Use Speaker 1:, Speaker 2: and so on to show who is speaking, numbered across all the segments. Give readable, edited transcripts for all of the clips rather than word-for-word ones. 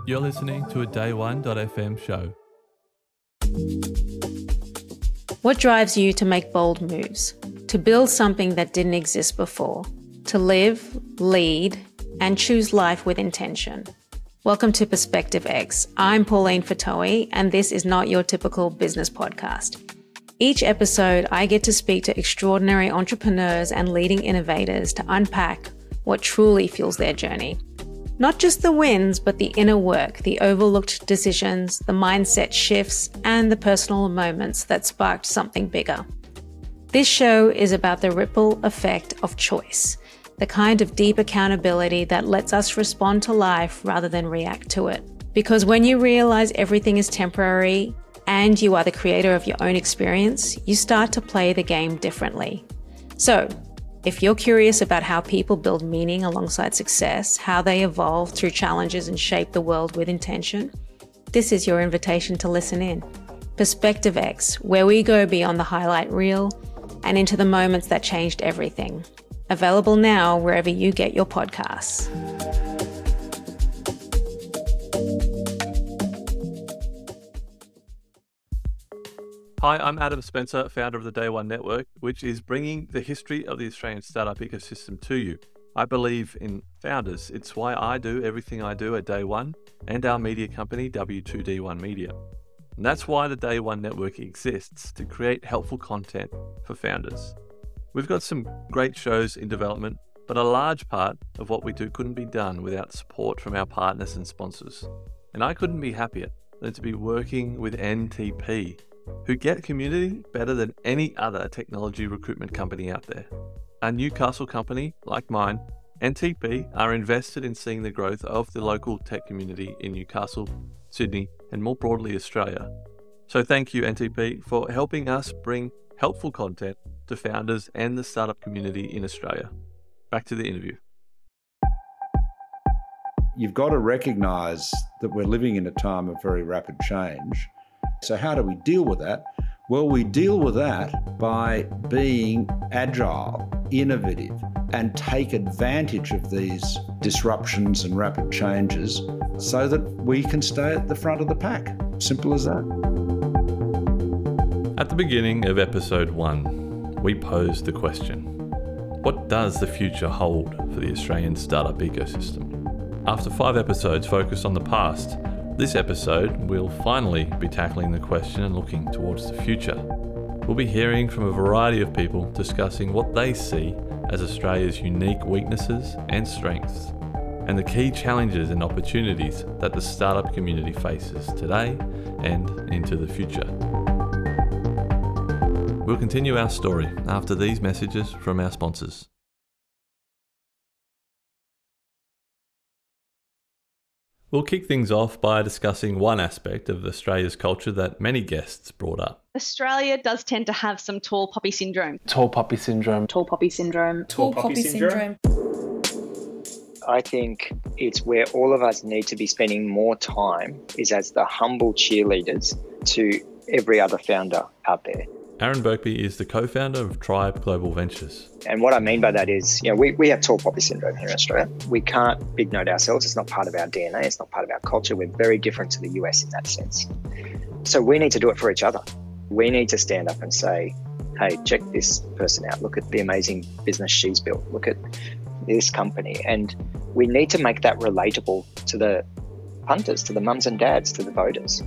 Speaker 1: You're listening to a Day1.fm show.
Speaker 2: What drives you to make bold moves? To build something that didn't exist before? To live, lead, and choose life with intention? Welcome to Perspective X. I'm Pauline Fatoe, and this is not your typical business podcast. Each episode, I get to speak to extraordinary entrepreneurs and leading innovators to unpack what truly fuels their journey. Not just the wins, but the inner work, the overlooked decisions, the mindset shifts, and the personal moments that sparked something bigger. This show is about the ripple effect of choice, the kind of deep accountability that lets us respond to life rather than react to it. Because when you realize everything is temporary and you are the creator of your own experience, you start to play the game differently. So, if you're curious about how people build meaning alongside success, how they evolve through challenges and shape the world with intention, this is your invitation to listen in. Perspective X, where we go beyond the highlight reel and into the moments that changed everything. Available now wherever you get your podcasts.
Speaker 1: Hi, I'm Adam Spencer, founder of the Day One Network, which is bringing the history of the Australian startup ecosystem to you. I believe in founders. It's why I do everything I do at Day One and our media company, W2D1 Media. And that's why the Day One Network exists, to create helpful content for founders. We've got some great shows in development, but a large part of what we do couldn't be done without support from our partners and sponsors. And I couldn't be happier than to be working with NTP, who get community better than any other technology recruitment company out there. A Newcastle company like mine, NTP, are invested in seeing the growth of the local tech community in Newcastle, Sydney, and more broadly Australia. So thank you, NTP, for helping us bring helpful content to founders and the startup community in Australia. Back to the interview.
Speaker 3: You've got to recognise that we're living in a time of very rapid change. So how do we deal with that? Well, we deal with that by being agile, innovative, and take advantage of these disruptions and rapid changes so that we can stay at the front of the pack. Simple as that.
Speaker 1: At the beginning of episode 1, we posed the question: what does the future hold for the Australian startup ecosystem? After 5 episodes focused on the past, this episode will finally be tackling the question and looking towards the future. We'll be hearing from a variety of people discussing what they see as Australia's unique weaknesses and strengths, and the key challenges and opportunities that the startup community faces today and into the future. We'll continue our story after these messages from our sponsors. We'll kick things off by discussing one aspect of Australia's culture that many guests brought up.
Speaker 4: Australia does tend to have some tall poppy syndrome.
Speaker 5: Tall poppy syndrome.
Speaker 4: Tall poppy syndrome.
Speaker 5: Tall poppy syndrome.
Speaker 6: I think it's where all of us need to be spending more time is as the humble cheerleaders to every other founder out there.
Speaker 1: Aaron Birkby is the co-founder of Tribe Global Ventures.
Speaker 6: And what I mean by that is, we have tall poppy syndrome here in Australia. We can't big note ourselves. It's not part of our DNA. It's not part of our culture. We're very different to the US in that sense. So we need to do it for each other. We need to stand up and say, hey, check this person out. Look at the amazing business she's built. Look at this company. And we need to make that relatable to the punters, to the mums and dads, to the voters.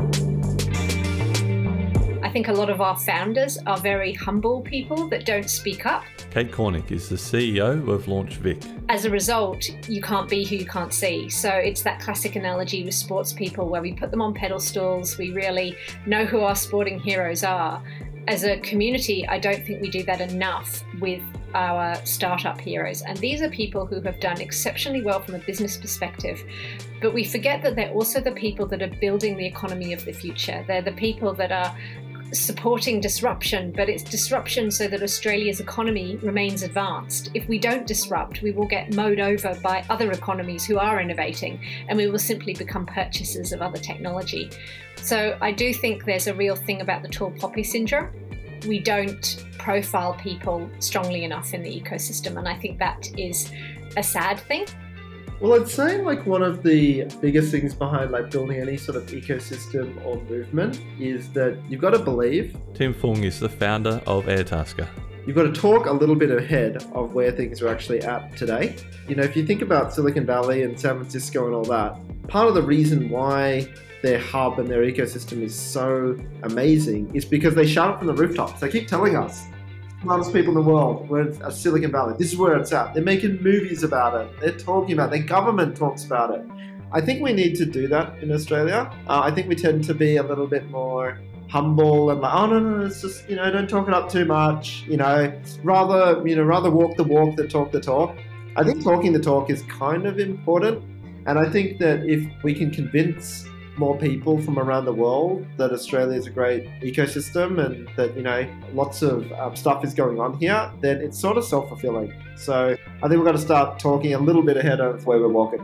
Speaker 7: I think a lot of our founders are very humble people that don't speak up.
Speaker 1: Kate Cornick is the CEO of LaunchVic.
Speaker 7: As a result, you can't be who you can't see. So it's that classic analogy with sports people where we put them on pedestals. We really know who our sporting heroes are. As a community, I don't think we do that enough with our startup heroes. And these are people who have done exceptionally well from a business perspective. But we forget that they're also the people that are building the economy of the future. They're the people that are supporting disruption, but it's disruption so that Australia's economy remains advanced. If we don't disrupt, we will get mowed over by other economies who are innovating, and we will simply become purchasers of other technology. So I do think there's a real thing about the tall poppy syndrome. We don't profile people strongly enough in the ecosystem, and I think that is a sad thing.
Speaker 8: Well, I'd say like one of the biggest things behind like building any sort of ecosystem or movement is that you've got to believe.
Speaker 1: Tim Fung is the founder of Airtasker.
Speaker 8: You've got to talk a little bit ahead of where things are actually at today. You know, if you think about Silicon Valley and San Francisco and all that, part of the reason why their hub and their ecosystem is so amazing is because they shout it from the rooftops. They keep telling us, smartest people in the world, we're in Silicon Valley, this is where it's at. They're making movies about it. They're talking about it. Their government talks about it. I think we need to do that in Australia. I think we tend to be a little bit more humble and like, oh no, it's just, don't talk it up too much. Rather walk the walk than talk the talk. I think talking the talk is kind of important. And I think that if we can convince more people from around the world that Australia is a great ecosystem and that, lots of stuff is going on here, then it's sort of self-fulfilling. So I think we've got to start talking a little bit ahead of where we're walking.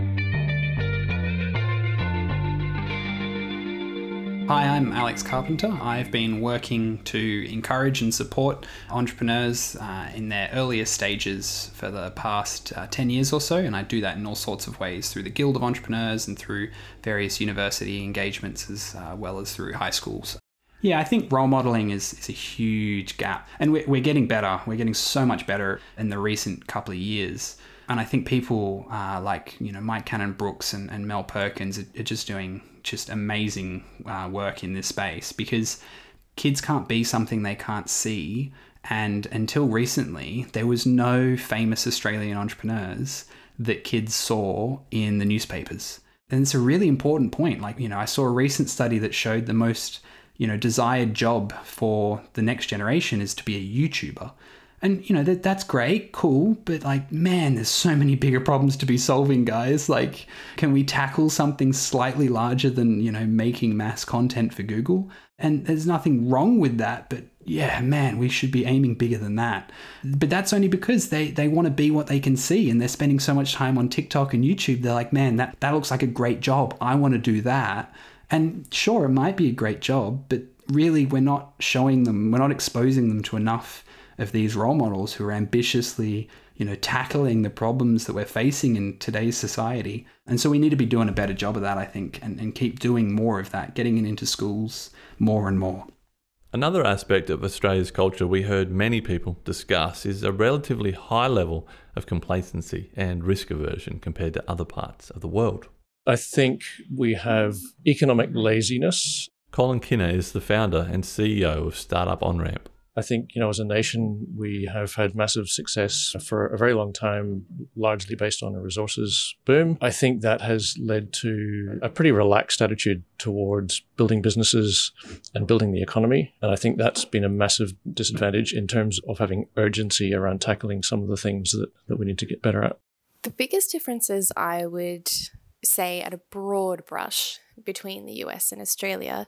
Speaker 9: Hi, I'm Alex Carpenter. I've been working to encourage and support entrepreneurs in their earlier stages for the past 10 years or so, and I do that in all sorts of ways through the Guild of Entrepreneurs and through various university engagements as well as through high schools. Yeah, I think role modeling is a huge gap, and we're getting better. We're getting so much better in the recent couple of years. And I think people like Mike Cannon-Brookes and Mel Perkins are just doing amazing work in this space, because kids can't be something they can't see. And until recently, there was no famous Australian entrepreneurs that kids saw in the newspapers. And it's a really important point. I saw a recent study that showed the most desired job for the next generation is to be a YouTuber. And, that's great, cool, but there's so many bigger problems to be solving, guys. Can we tackle something slightly larger than, making mass content for Google? And there's nothing wrong with that, but yeah, man, we should be aiming bigger than that. But that's only because they want to be what they can see, and they're spending so much time on TikTok and YouTube. They're like, man, that looks like a great job. I want to do that. And sure, it might be a great job, but really we're not showing them, we're not exposing them to enough of these role models who are ambitiously, tackling the problems that we're facing in today's society. And so we need to be doing a better job of that, I think, and keep doing more of that, getting it into schools more and more.
Speaker 1: Another aspect of Australia's culture we heard many people discuss is a relatively high level of complacency and risk aversion compared to other parts of the world.
Speaker 5: I think we have economic laziness.
Speaker 1: Colin Kinner is the founder and CEO of Startup OnRamp.
Speaker 5: I think, as a nation, we have had massive success for a very long time, largely based on a resources boom. I think that has led to a pretty relaxed attitude towards building businesses and building the economy. And I think that's been a massive disadvantage in terms of having urgency around tackling some of the things that we need to get better at.
Speaker 10: The biggest differences, I would say at a broad brush, between the US and Australia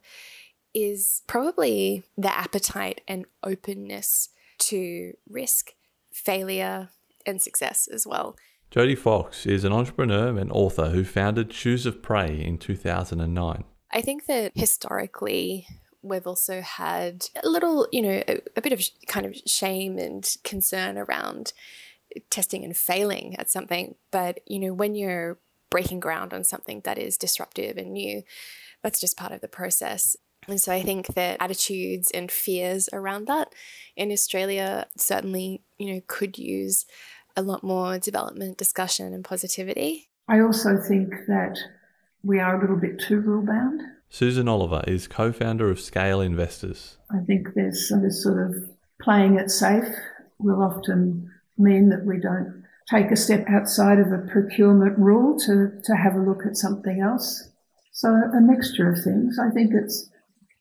Speaker 10: is probably the appetite and openness to risk, failure, and success as well.
Speaker 1: Jodie Fox is an entrepreneur and author who founded Shoes of Prey in 2009.
Speaker 10: I think that historically, we've also had a little, a bit of kind of shame and concern around testing and failing at something. But, when you're breaking ground on something that is disruptive and new, that's just part of the process. And so I think that attitudes and fears around that in Australia certainly, could use a lot more development, discussion and positivity.
Speaker 11: I also think that we are a little bit too rule-bound.
Speaker 1: Susan Oliver is co-founder of Scale Investors.
Speaker 11: I think there's this sort of playing it safe will often mean that we don't take a step outside of a procurement rule to have a look at something else. So a mixture of things. I think it's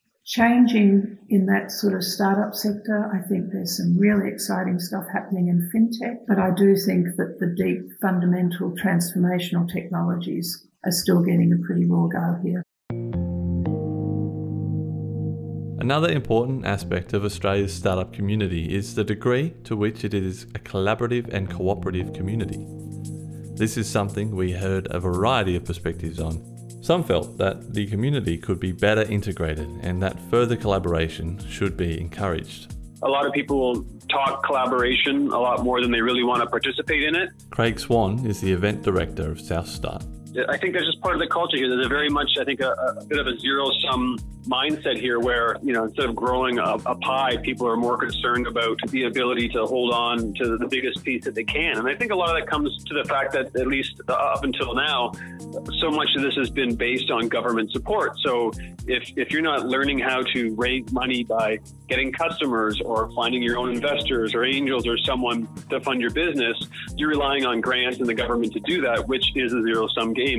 Speaker 11: changing in that sort of startup sector. I think there's some really exciting stuff happening in fintech, but I do think that the deep fundamental transformational technologies are still getting a pretty raw go here.
Speaker 1: Another important aspect of Australia's startup community is the degree to which it is a collaborative and cooperative community. This is something we heard a variety of perspectives on. Some felt that the community could be better integrated and that further collaboration should be encouraged.
Speaker 12: A lot of people talk collaboration a lot more than they really want to participate in it.
Speaker 1: Craig Swan is the event director of South Start.
Speaker 12: I think that's just part of the culture here. There's a very much, I think, a bit of a zero-sum mindset here where, instead of growing a pie, people are more concerned about the ability to hold on to the biggest piece that they can. And I think a lot of that comes to the fact that, at least up until now, so much of this has been based on government support. So if you're not learning how to raise money by getting customers or finding your own investors or angels or someone to fund your business, you're relying on grants and the government to do that, which is a zero-sum game.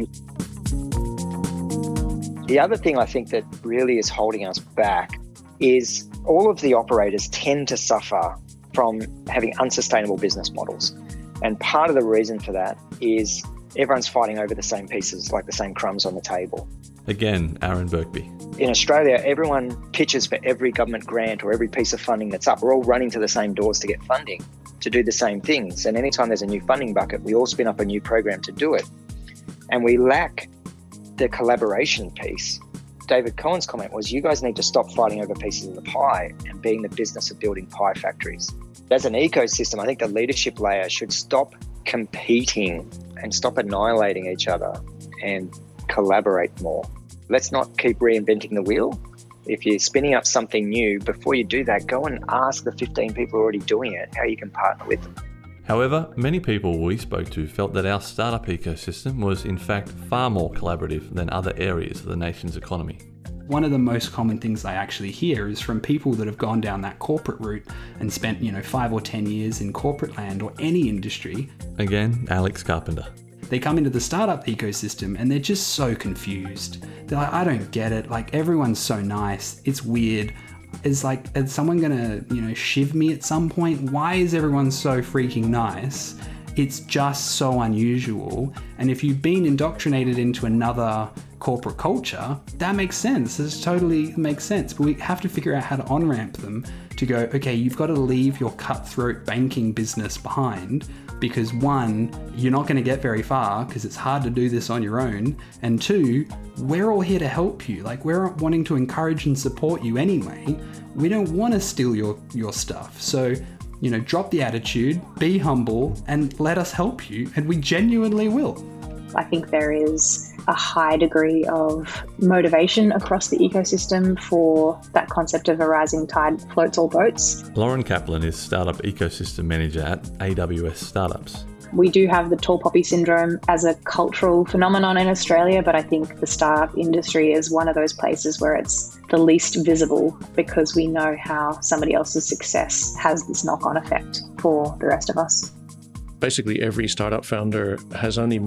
Speaker 6: The other thing I think that really is holding us back is all of the operators tend to suffer from having unsustainable business models. And part of the reason for that is everyone's fighting over the same pieces, like the same crumbs on the table.
Speaker 1: Again, Aaron Birkby.
Speaker 6: In Australia, everyone pitches for every government grant or every piece of funding that's up. We're all running to the same doors to get funding, to do the same things. And anytime there's a new funding bucket, we all spin up a new program to do it. And we lack the collaboration piece. David Cohen's comment was, you guys need to stop fighting over pieces of the pie and be in the business of building pie factories. As an ecosystem, I think the leadership layer should stop competing and stop annihilating each other and collaborate more. Let's not keep reinventing the wheel. If you're spinning up something new, before you do that, go and ask the 15 people already doing it how you can partner with them.
Speaker 1: However, many people we spoke to felt that our startup ecosystem was in fact far more collaborative than other areas of the nation's economy.
Speaker 9: One of the most common things I actually hear is from people that have gone down that corporate route and spent, 5 or 10 years in corporate land or any industry.
Speaker 1: Again, Alex Carpenter.
Speaker 9: They come into the startup ecosystem and they're just so confused. They're like, I don't get it. Like, everyone's so nice. It's weird. Is someone gonna, shiv me at some point? Why is everyone so freaking nice? It's just so unusual. And if you've been indoctrinated into another corporate culture, that makes sense. This totally makes sense. But we have to figure out how to on-ramp them to go, okay, you've got to leave your cutthroat banking business behind, because one, you're not going to get very far because it's hard to do this on your own. And two, we're all here to help you. Like, we're wanting to encourage and support you anyway. We don't want to steal your stuff. So, drop the attitude, be humble, and let us help you. And we genuinely will.
Speaker 13: I think there is a high degree of motivation across the ecosystem for that concept of a rising tide floats all boats.
Speaker 1: Lauren Kaplan is Startup Ecosystem Manager at AWS Startups.
Speaker 13: We do have the tall poppy syndrome as a cultural phenomenon in Australia, but I think the startup industry is one of those places where it's the least visible, because we know how somebody else's success has this knock-on effect for the rest of us.
Speaker 5: Basically, every startup founder has only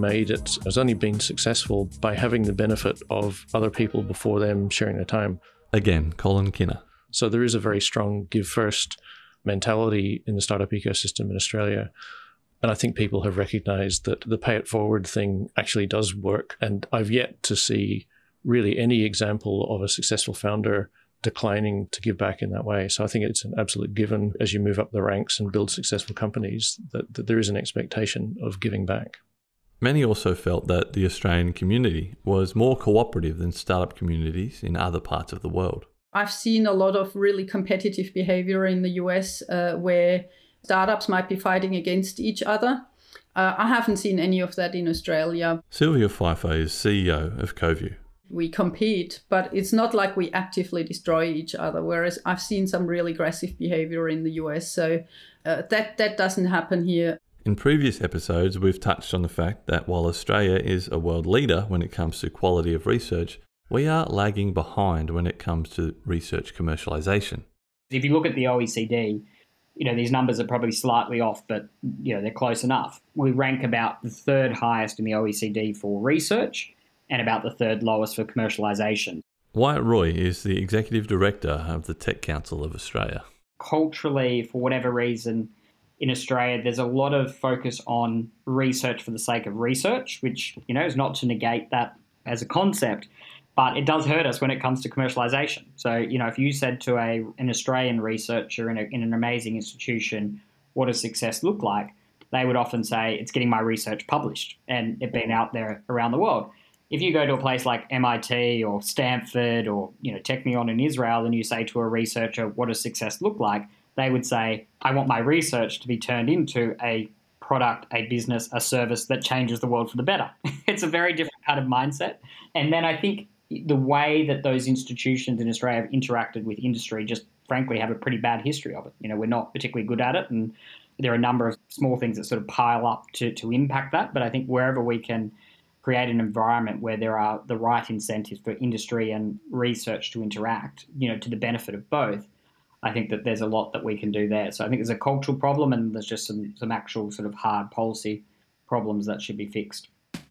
Speaker 5: been successful by having the benefit of other people before them sharing their time.
Speaker 1: Again, Colin Kinner.
Speaker 5: So there is a very strong give first mentality in the startup ecosystem in Australia. And I think people have recognized that the pay it forward thing actually does work. And I've yet to see really any example of a successful founder declining to give back in that way. So I think it's an absolute given as you move up the ranks and build successful companies that there is an expectation of giving back.
Speaker 1: Many also felt that the Australian community was more cooperative than startup communities in other parts of the world.
Speaker 14: I've seen a lot of really competitive behavior in the US where startups might be fighting against each other. I haven't seen any of that in Australia.
Speaker 1: Sylvia Pfeiffer is CEO of CoView.
Speaker 14: We compete, but it's not like we actively destroy each other, whereas I've seen some really aggressive behavior in the US, so that doesn't happen here.
Speaker 1: In previous episodes, we've touched on the fact that while Australia is a world leader when it comes to quality of research, we are lagging behind when it comes to research commercialisation.
Speaker 15: If you look at the OECD, these numbers are probably slightly off, but they're close enough. We rank about the third highest in the OECD for research and about the third lowest for commercialisation.
Speaker 1: Wyatt Roy is the Executive Director of the Tech Council of Australia.
Speaker 15: Culturally, for whatever reason, in Australia, there's a lot of focus on research for the sake of research, which, is not to negate that as a concept, but it does hurt us when it comes to commercialisation. So, if you said to an Australian researcher in an amazing institution, what does success look like? They would often say, it's getting my research published and it being out there around the world. If you go to a place like MIT or Stanford or Technion in Israel and you say to a researcher, what does success look like? They would say, I want my research to be turned into a product, a business, a service that changes the world for the better. It's a very different kind of mindset. And then I think the way that those institutions in Australia have interacted with industry just frankly have a pretty bad history of it. We're not particularly good at it, and there are a number of small things that sort of pile up to impact that. But I think wherever we can create an environment where there are the right incentives for industry and research to interact, to the benefit of both, I think that there's a lot that we can do there. So I think there's a cultural problem, and there's just some actual sort of hard policy problems that should be fixed.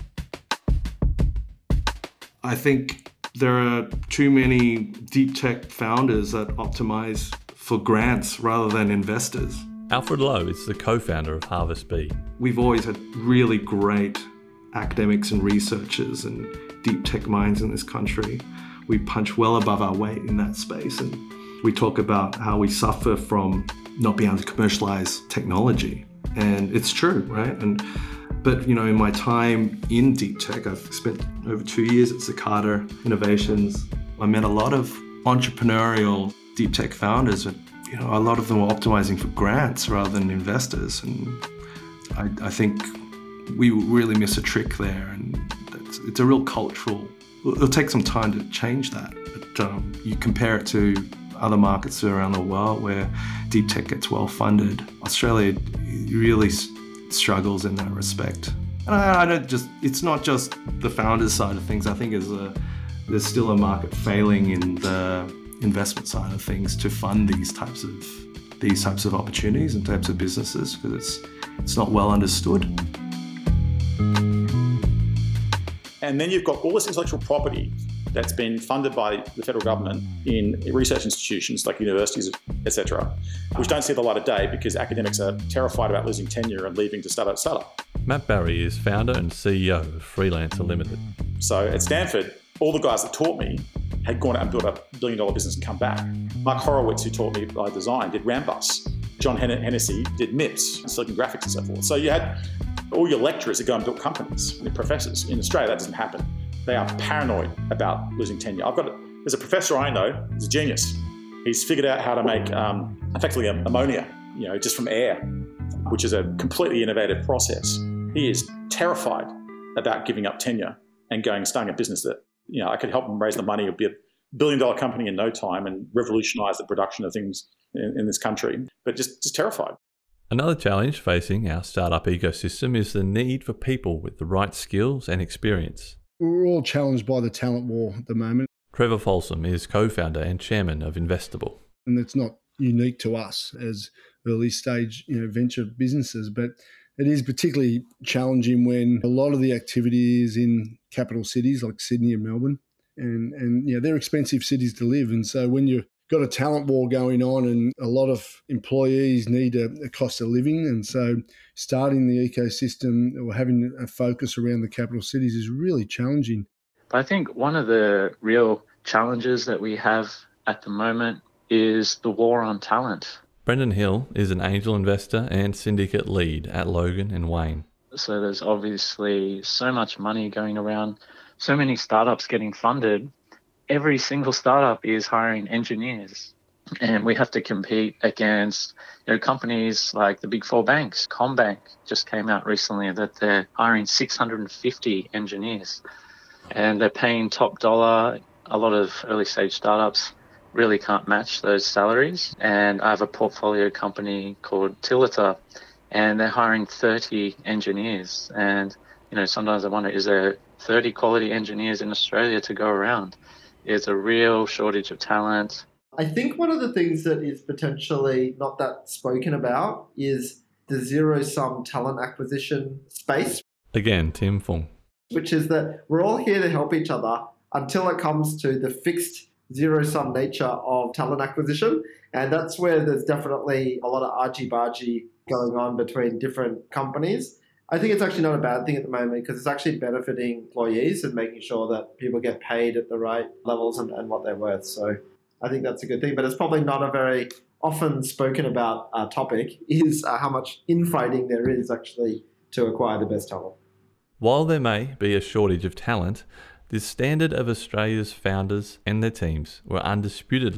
Speaker 16: I think there are too many deep tech founders that optimize for grants rather than investors.
Speaker 1: Alfred Lowe is the co-founder of Harvest Bee.
Speaker 16: We've always had really great academics and researchers and deep tech minds in this country. We punch well above our weight in that space, and we talk about how we suffer from not being able to commercialize technology. And it's true, right? But in my time in deep tech, I've spent over 2 years at Cicada Innovations. I met a lot of entrepreneurial deep tech founders, and a lot of them were optimizing for grants rather than investors. And I think we really miss a trick there, and it's a real cultural. It'll take some time to change that. But you compare it to other markets around the world where deep tech gets well funded. Australia really struggles in that respect. And it's not just the founders side of things. I think there's still a market failing in the investment side of things to fund these types of opportunities and types of businesses, because it's not well understood.
Speaker 17: And then you've got all this intellectual property that's been funded by the federal government in research institutions like universities, etc., which don't see the light of day because academics are terrified about losing tenure and leaving to start up.
Speaker 1: Matt Barry is founder and CEO of Freelancer Limited.
Speaker 17: So at Stanford, all the guys that taught me had gone out and built a $1 billion business and come back. Mark Horowitz, who taught me by design, did Rambus. John Hennessy did MIPS, Silicon Graphics and so forth. So you had all your lecturers that go and build companies, your professors. In Australia, that doesn't happen. They are paranoid about losing tenure. There's a professor I know, he's a genius. He's figured out how to make effectively ammonia, just from air, which is a completely innovative process. He is terrified about giving up tenure and starting a business that, I could help him raise the money. It would be $1 billion company in no time and revolutionize the production of things in this country, but just terrified.
Speaker 1: Another challenge facing our startup ecosystem is the need for people with the right skills and experience.
Speaker 18: We're all challenged by the talent war at the moment.
Speaker 1: Trevor Folsom is co-founder and chairman of Investable.
Speaker 18: And it's not unique to us as early stage venture businesses, but it is particularly challenging when a lot of the activity is in capital cities like Sydney and Melbourne. And they're expensive cities to live. And so when you've got a talent war going on and a lot of employees need a cost of living, and so starting the ecosystem or having a focus around the capital cities is really challenging.
Speaker 19: I think one of the real challenges that we have at the moment is the war on talent.
Speaker 1: Brendan Hill is an angel investor and syndicate lead at Logan and Wayne.
Speaker 19: So there's obviously so much money going around, so many startups getting funded. Every single startup is hiring engineers, and we have to compete against companies like the big four banks. CommBank just came out recently that they're hiring 650 engineers, and they're paying top dollar. A lot of early stage startups really can't match those salaries. And I have a portfolio company called Tilliter, and they're hiring 30 engineers. And sometimes I wonder, is there 30 quality engineers in Australia to go around? There's a real shortage of talent.
Speaker 8: I think one of the things that is potentially not that spoken about is the zero-sum talent acquisition space.
Speaker 1: Again, Tim Fung.
Speaker 8: Which is that we're all here to help each other until it comes to the fixed zero-sum nature of talent acquisition. And that's where there's definitely a lot of argy-bargy going on between different companies. I think it's actually not a bad thing at the moment because it's actually benefiting employees and making sure that people get paid at the right levels and what they're worth. So I think that's a good thing, but it's probably not a very often spoken about topic is how much infighting there is actually to acquire the best talent.
Speaker 1: While there may be a shortage of talent, the standard of Australia's founders and their teams were undisputedly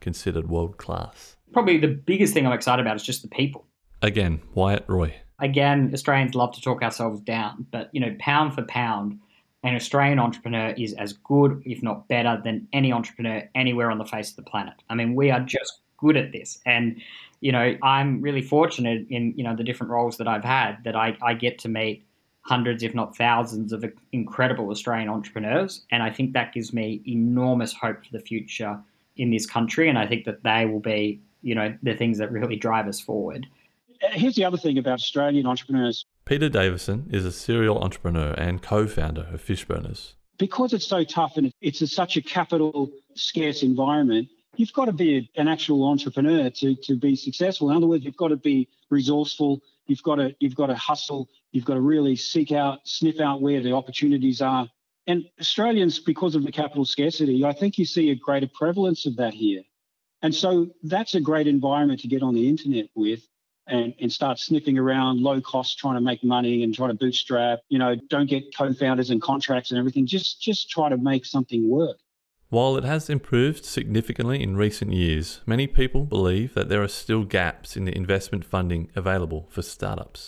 Speaker 1: considered world-class.
Speaker 15: Probably the biggest thing I'm excited about is just the people.
Speaker 1: Again, Wyatt Roy.
Speaker 15: Again, Australians love to talk ourselves down, but, pound for pound, an Australian entrepreneur is as good, if not better, than any entrepreneur anywhere on the face of the planet. I mean, we are just good at this. And, I'm really fortunate in, the different roles that I've had that I get to meet hundreds, if not thousands, of incredible Australian entrepreneurs. And I think that gives me enormous hope for the future in this country. And I think that they will be, the things that really drive us forward.
Speaker 20: Here's the other thing about Australian entrepreneurs.
Speaker 1: Peter Davison is a serial entrepreneur and co-founder of Fishburners.
Speaker 20: Because it's so tough and it's such a capital scarce environment, you've got to be an actual entrepreneur to be successful. In other words, you've got to be resourceful. You've got to hustle. You've got to really sniff out where the opportunities are. And Australians, because of the capital scarcity, I think you see a greater prevalence of that here. And so that's a great environment to get on the internet with and start sniffing around low cost, trying to make money and trying to bootstrap, don't get co-founders and contracts and everything. Just try to make something work.
Speaker 1: While it has improved significantly in recent years, many people believe that there are still gaps in the investment funding available for startups.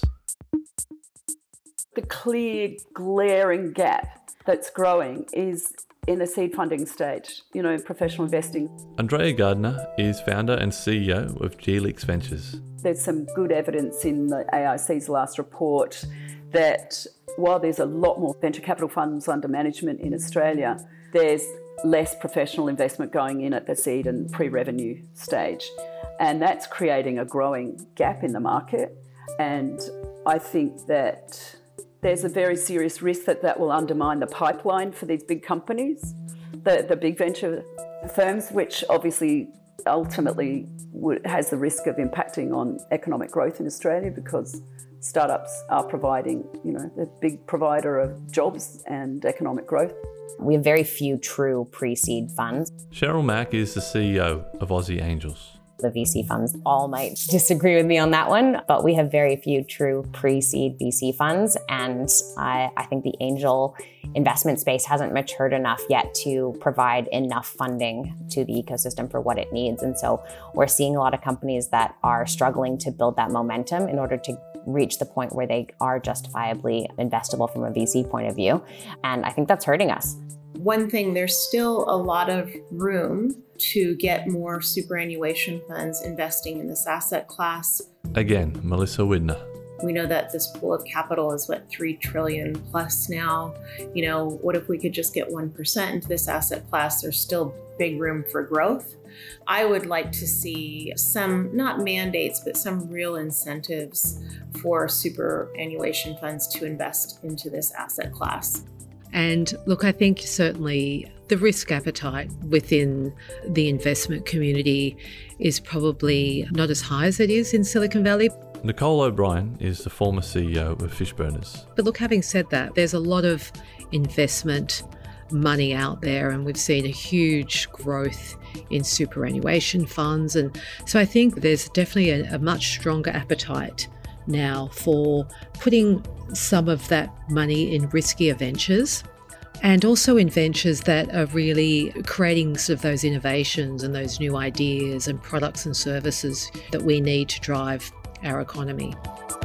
Speaker 21: The clear, glaring gap that's growing is in the seed funding stage, professional investing.
Speaker 1: Andrea Gardner is founder and CEO of Gelix Ventures.
Speaker 21: There's some good evidence in the AIC's last report that while there's a lot more venture capital funds under management in Australia, there's less professional investment going in at the seed and pre-revenue stage. And that's creating a growing gap in the market. And I think that there's a very serious risk that will undermine the pipeline for these big companies, the big venture firms, which obviously ultimately has the risk of impacting on economic growth in Australia because startups are providing, the big provider of jobs and economic growth.
Speaker 22: We have very few true pre-seed funds.
Speaker 1: Cheryl Mack is the CEO of Aussie Angels.
Speaker 22: The VC funds all might disagree with me on that one, but we have very few true pre-seed VC funds. And I think the angel investment space hasn't matured enough yet to provide enough funding to the ecosystem for what it needs. And so we're seeing a lot of companies that are struggling to build that momentum in order to reach the point where they are justifiably investable from a VC point of view. And I think that's hurting us.
Speaker 23: One thing, there's still a lot of room to get more superannuation funds investing in this asset class.
Speaker 1: Again, Melissa Widner.
Speaker 23: We know that this pool of capital is, $3 trillion plus now. What if we could just get 1% into this asset class? There's still big room for growth. I would like to see some, not mandates, but some real incentives for superannuation funds to invest into this asset class.
Speaker 24: And look, I think certainly the risk appetite within the investment community is probably not as high as it is in Silicon Valley.
Speaker 1: Nicole O'Brien is the former CEO of Fishburners.
Speaker 24: But look, having said that, there's a lot of investment money out there, and we've seen a huge growth in superannuation funds. And so I think there's definitely a much stronger appetite now for putting some of that money in riskier ventures, and also in ventures that are really creating sort of those innovations and those new ideas and products and services that we need to drive our economy.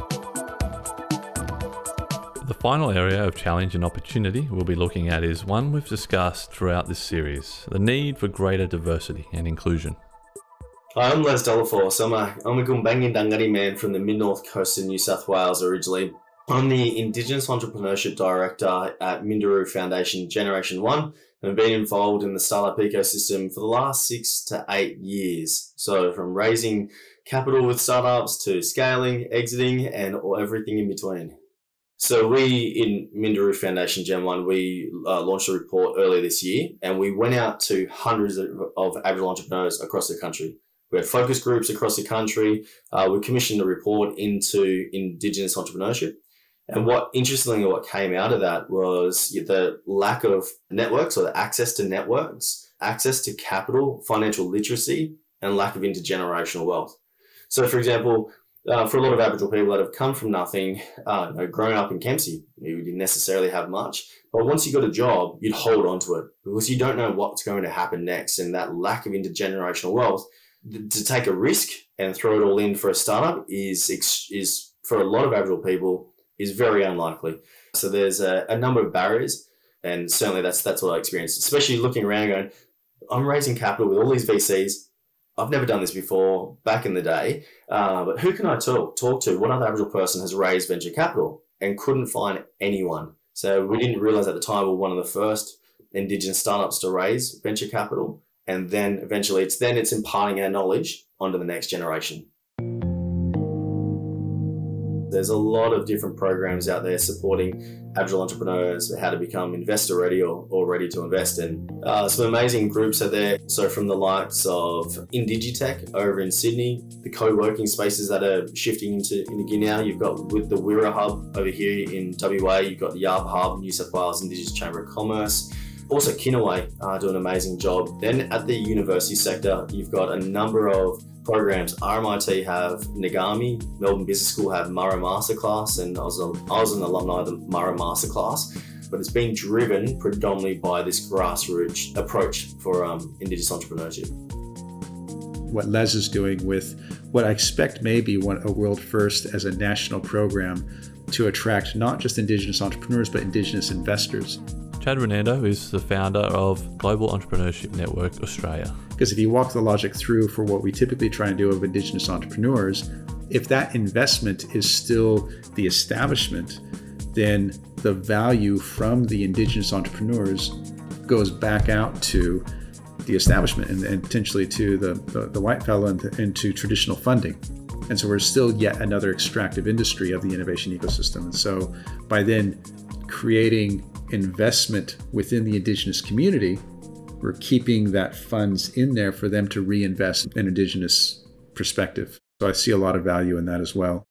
Speaker 1: The final area of challenge and opportunity we'll be looking at is one we've discussed throughout this series: the need for greater diversity and inclusion.
Speaker 25: Hi, I'm Les Delaforce. I'm a Gumbaynggirr Dangari man from the mid-north coast of New South Wales originally. I'm the Indigenous Entrepreneurship Director at Minderoo Foundation Generation 1 and have been involved in the startup ecosystem for the last 6 to 8 years. So from raising capital with startups to scaling, exiting, and everything in between. So we in Minderoo Foundation Gen 1, we launched a report earlier this year, and we went out to hundreds of Aboriginal entrepreneurs across the country. We had focus groups across the country. We commissioned a report into Indigenous entrepreneurship. And what came out of that was the lack of networks, or the access to networks, access to capital, financial literacy, and lack of intergenerational wealth. So, for example, For a lot of Aboriginal people that have come from nothing, growing up in Kempsey, you didn't necessarily have much. But once you got a job, you'd hold on to it because you don't know what's going to happen next. And that lack of intergenerational wealth, to take a risk and throw it all in for a startup is for a lot of Aboriginal people, is very unlikely. So there's a number of barriers. And certainly that's what I experienced, especially looking around going, I'm raising capital with all these VCs. I've never done this before back in the day, but who can I talk to? What other Aboriginal person has raised venture capital? And couldn't find anyone. So we didn't realise at the time we were one of the first Indigenous startups to raise venture capital. And then eventually it's imparting our knowledge onto the next generation. There's a lot of different programs out there supporting Aboriginal entrepreneurs, how to become investor ready or ready to invest in. Some amazing groups are there. So from the likes of Indigitech over in Sydney, the co-working spaces that are shifting into Guinea. You've got with the Wira Hub over here in WA, you've got the Yarb Hub, New South Wales Indigenous Chamber of Commerce. Also Kinaway do an amazing job. Then at the university sector, you've got a number of programs. RMIT have Nagami, Melbourne Business School have Murra Masterclass, and I was an alumni of the Murra Masterclass, but it's being driven predominantly by this grassroots approach for Indigenous entrepreneurship.
Speaker 2: What Les is doing with what I expect may be a world first as a national program to attract not just Indigenous entrepreneurs, but Indigenous investors.
Speaker 1: Chad Renando is the founder of Global Entrepreneurship Network Australia.
Speaker 2: Because if you walk the logic through for what we typically try and do with Indigenous entrepreneurs, if that investment is still the establishment, then the value from the Indigenous entrepreneurs goes back out to the establishment and potentially to the white fellow and to traditional funding. And so we're still yet another extractive industry of the innovation ecosystem. And so by then creating investment within the Indigenous community, we're keeping that funds in there for them to reinvest in Indigenous perspective. So I see a lot of value in that as well.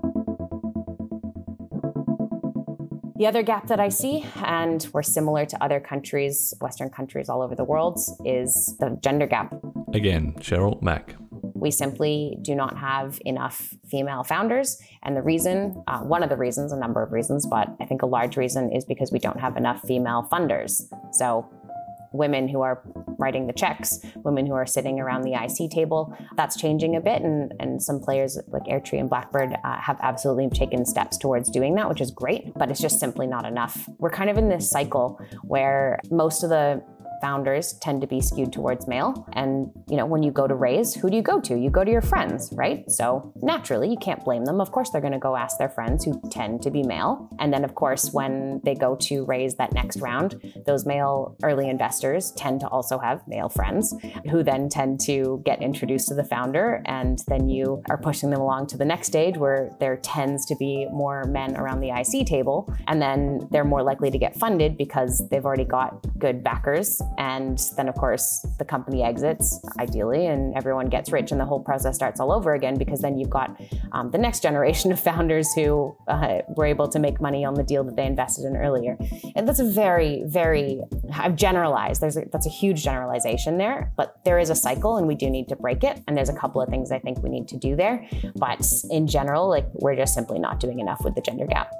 Speaker 22: The other gap that I see, and we're similar to other countries, Western countries all over the world, is the gender gap.
Speaker 1: Again, Cheryl Mack.
Speaker 22: We simply do not have enough female founders. And the reason, one of the reasons, a number of reasons, but I think a large reason is because we don't have enough female funders. So women who are writing the checks, women who are sitting around the IC table, that's changing a bit. And some players like Airtree and Blackbird have absolutely taken steps towards doing that, which is great, but it's just simply not enough. We're kind of in this cycle where most of the founders tend to be skewed towards male. And, when you go to raise, who do you go to? You go to your friends, right? So naturally, you can't blame them. Of course, they're going to go ask their friends who tend to be male. And then, of course, when they go to raise that next round, those male early investors tend to also have male friends who then tend to get introduced to the founder. And then you are pushing them along to the next stage where there tends to be more men around the IC table. And then they're more likely to get funded because they've already got good backers. And then, of course, the company exits, ideally, and everyone gets rich and the whole process starts all over again because then you've got the next generation of founders who were able to make money on the deal that they invested in earlier. And that's a very, very, I've generalized. That's a huge generalization there, but there is a cycle and we do need to break it. And there's a couple of things I think we need to do there. But in general, we're just simply not doing enough with the gender gap.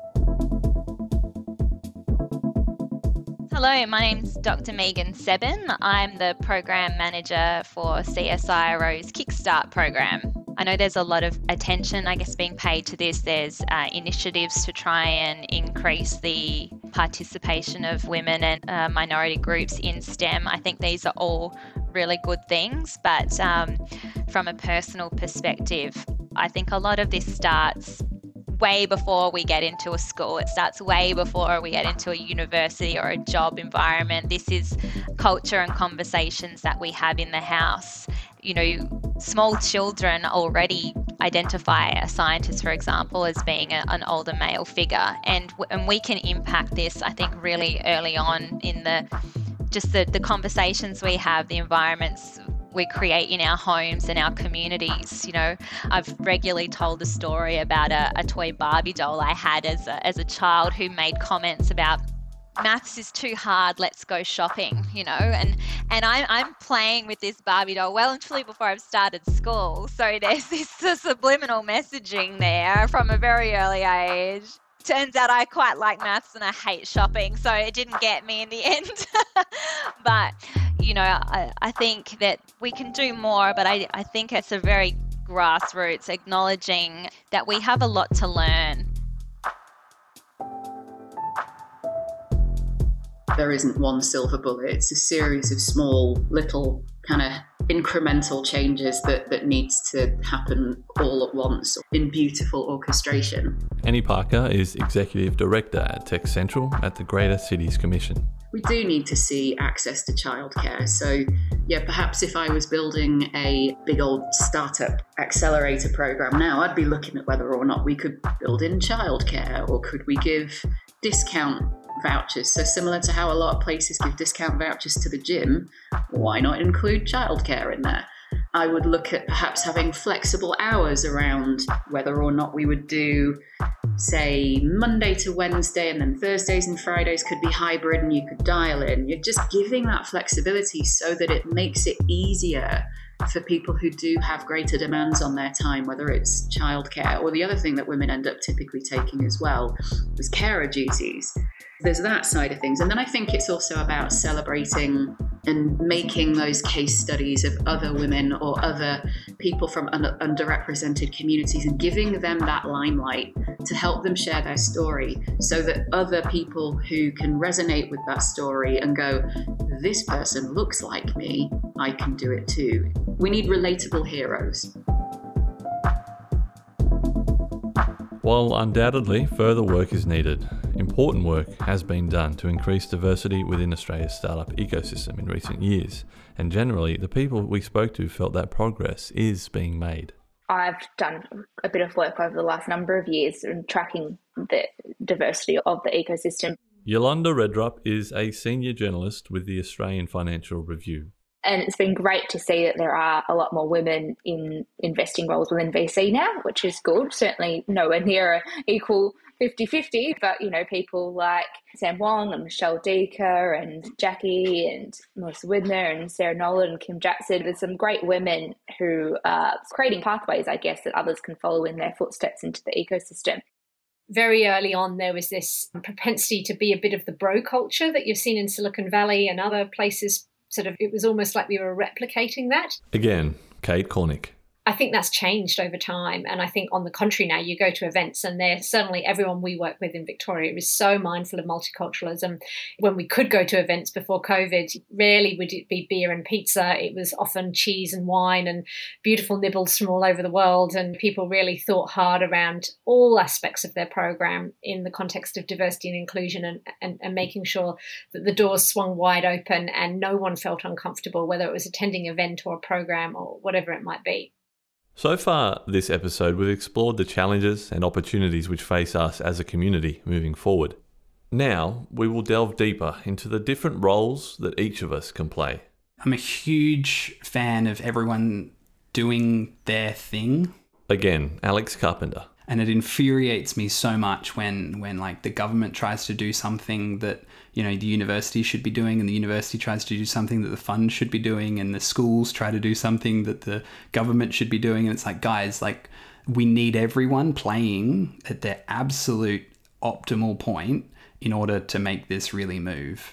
Speaker 3: Hello, my name's Dr. Megan Sebin. I'm the Program Manager for CSIRO's Kickstart program. I know there's a lot of attention, being paid to this. There's initiatives to try and increase the participation of women and minority groups in STEM. I think these are all really good things, but from a personal perspective, I think a lot of this starts way before we get into a school. It starts way before we get into a university or a job environment. This is culture and conversations that we have in the house. Small children already identify a scientist, for example, as being an older male figure. And we can impact this, I think, really early on in the conversations we have, the environments we create in our homes and our communities. I've regularly told the story about a toy Barbie doll I had as a child who made comments about maths is too hard, let's go shopping, you know, and I'm playing with this Barbie doll well and truly before I've started school. So there's this subliminal messaging there from a very early age. Turns out I quite like maths and I hate shopping, so it didn't get me in the end. But, you know, I think that we can do more, but I think it's a very grassroots, acknowledging that we have a lot to learn.
Speaker 4: There isn't one silver bullet. It's a series of small, little, kind of incremental changes that needs to happen all at once in beautiful orchestration.
Speaker 1: Annie Parker is Executive Director at Tech Central at the Greater Cities Commission.
Speaker 4: We do need to see access to childcare. So, yeah, perhaps if I was building a big old startup accelerator program now, I'd be looking at whether or not we could build in childcare, or could we give discount vouchers. So similar to how a lot of places give discount vouchers to the gym, why not include childcare in there? I would look at perhaps having flexible hours around whether or not we would do, say, Monday to Wednesday, and then Thursdays and Fridays could be hybrid and you could dial in. You're just giving that flexibility so that it makes it easier for people who do have greater demands on their time, whether it's childcare or the other thing that women end up typically taking as well is carer duties. There's that side of things. And then I think it's also about celebrating and making those case studies of other women or other people from underrepresented communities and giving them that limelight to help them share their story, so that other people who can resonate with that story and go, this person looks like me, I can do it too. We need relatable heroes.
Speaker 1: While undoubtedly further work is needed, important work has been done to increase diversity within Australia's startup ecosystem in recent years, and generally the people we spoke to felt that progress is being made.
Speaker 7: I've done a bit of work over the last number of years in tracking the diversity of the ecosystem.
Speaker 1: Yolanda Redrup is a senior journalist with the Australian Financial Review.
Speaker 7: And it's been great to see that there are a lot more women in investing roles within VC now, which is good. Certainly nowhere near an equal 50-50, but, you know, people like Sam Wong and Michelle Deaker and Jackie and Melissa Widner and Sarah Nolan and Kim Jackson. There's some great women who are creating pathways, I guess, that others can follow in their footsteps into the ecosystem.
Speaker 10: Very early on, there was this propensity to be a bit of the bro culture that you've seen in Silicon Valley and other places. Sort of, it was almost like we were replicating that.
Speaker 1: Again, Kate Cornick.
Speaker 10: I think that's changed over time. And I think on the contrary now, you go to events and they're certainly everyone we work with in Victoria is so mindful of multiculturalism. When we could go to events before COVID, rarely would it be beer and pizza. It was often cheese and wine and beautiful nibbles from all over the world. And people really thought hard around all aspects of their program in the context of diversity and inclusion and making sure that the doors swung wide open and no one felt uncomfortable, whether it was attending an event or a program or whatever it might be.
Speaker 1: So far this episode, we've explored the challenges and opportunities which face us as a community moving forward. Now, we will delve deeper into the different roles that each of us can play.
Speaker 9: I'm a huge fan of everyone doing their thing.
Speaker 1: Again, Alex Carpenter.
Speaker 9: And it infuriates me so much when like the government tries to do something that, you know, the university should be doing, and the university tries to do something that the fund should be doing, and the schools try to do something that the government should be doing. And it's like, guys, like, we need everyone playing at their absolute optimal point in order to make this really move.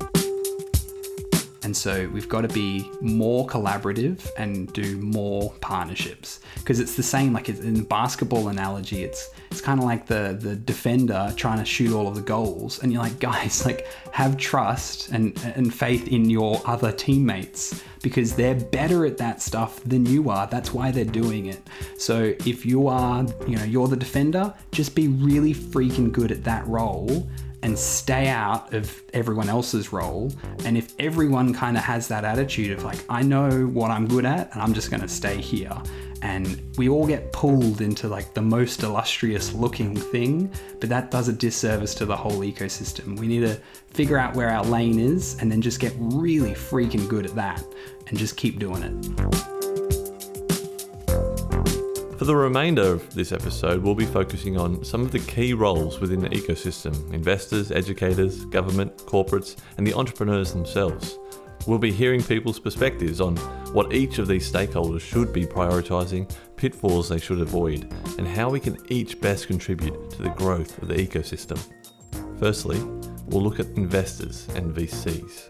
Speaker 9: And so we've got to be more collaborative and do more partnerships, because it's the same, like in the basketball analogy, it's kind of like the defender trying to shoot all of the goals. And you're like, guys, like, have trust and faith in your other teammates, because they're better at that stuff than you are. That's why they're doing it. So if you are, you know, you're the defender, just be really freaking good at that role and stay out of everyone else's role. And if everyone kind of has that attitude of like, I know what I'm good at and I'm just going to stay here, and we all get pulled into like the most illustrious looking thing, but that does a disservice to the whole ecosystem. We need to figure out where our lane is and then just get really freaking good at that and just keep doing it.
Speaker 1: For the remainder of this episode, we'll be focusing on some of the key roles within the ecosystem: investors, educators, government, corporates, and the entrepreneurs themselves. We'll be hearing people's perspectives on what each of these stakeholders should be prioritising, pitfalls they should avoid, and how we can each best contribute to the growth of the ecosystem. Firstly, we'll look at investors and VCs.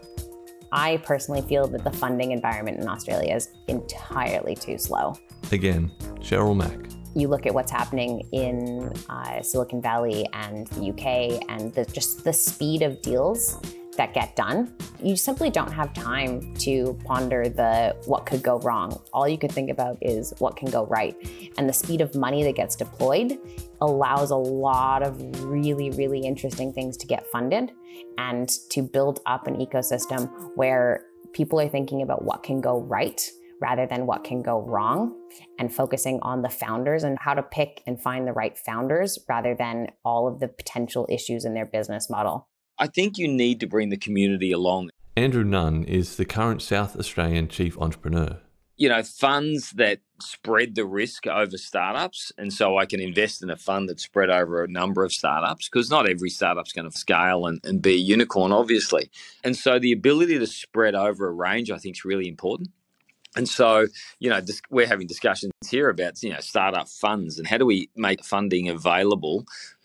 Speaker 22: I personally feel that the funding environment in Australia is entirely too slow.
Speaker 1: Again, Cheryl Mack.
Speaker 22: You look at what's happening in Silicon Valley and the UK and just the speed of deals that get done. You simply don't have time to ponder what could go wrong. All you can think about is what can go right. And the speed of money that gets deployed allows a lot of really, really interesting things to get funded and to build up an ecosystem where people are thinking about what can go right rather than what can go wrong, and focusing on the founders and how to pick and find the right founders rather than all of the potential issues in their business model.
Speaker 5: I think you need to bring the community along.
Speaker 1: Andrew Nunn is the current South Australian Chief Entrepreneur.
Speaker 5: You know, funds that spread the risk over startups. And so I can invest in a fund that's spread over a number of startups, because not every startup's going to scale and be a unicorn, obviously. And so the ability to spread over a range, I think, is really important. And so, you know, we're having discussions here about, you know, startup funds and how do we make funding available,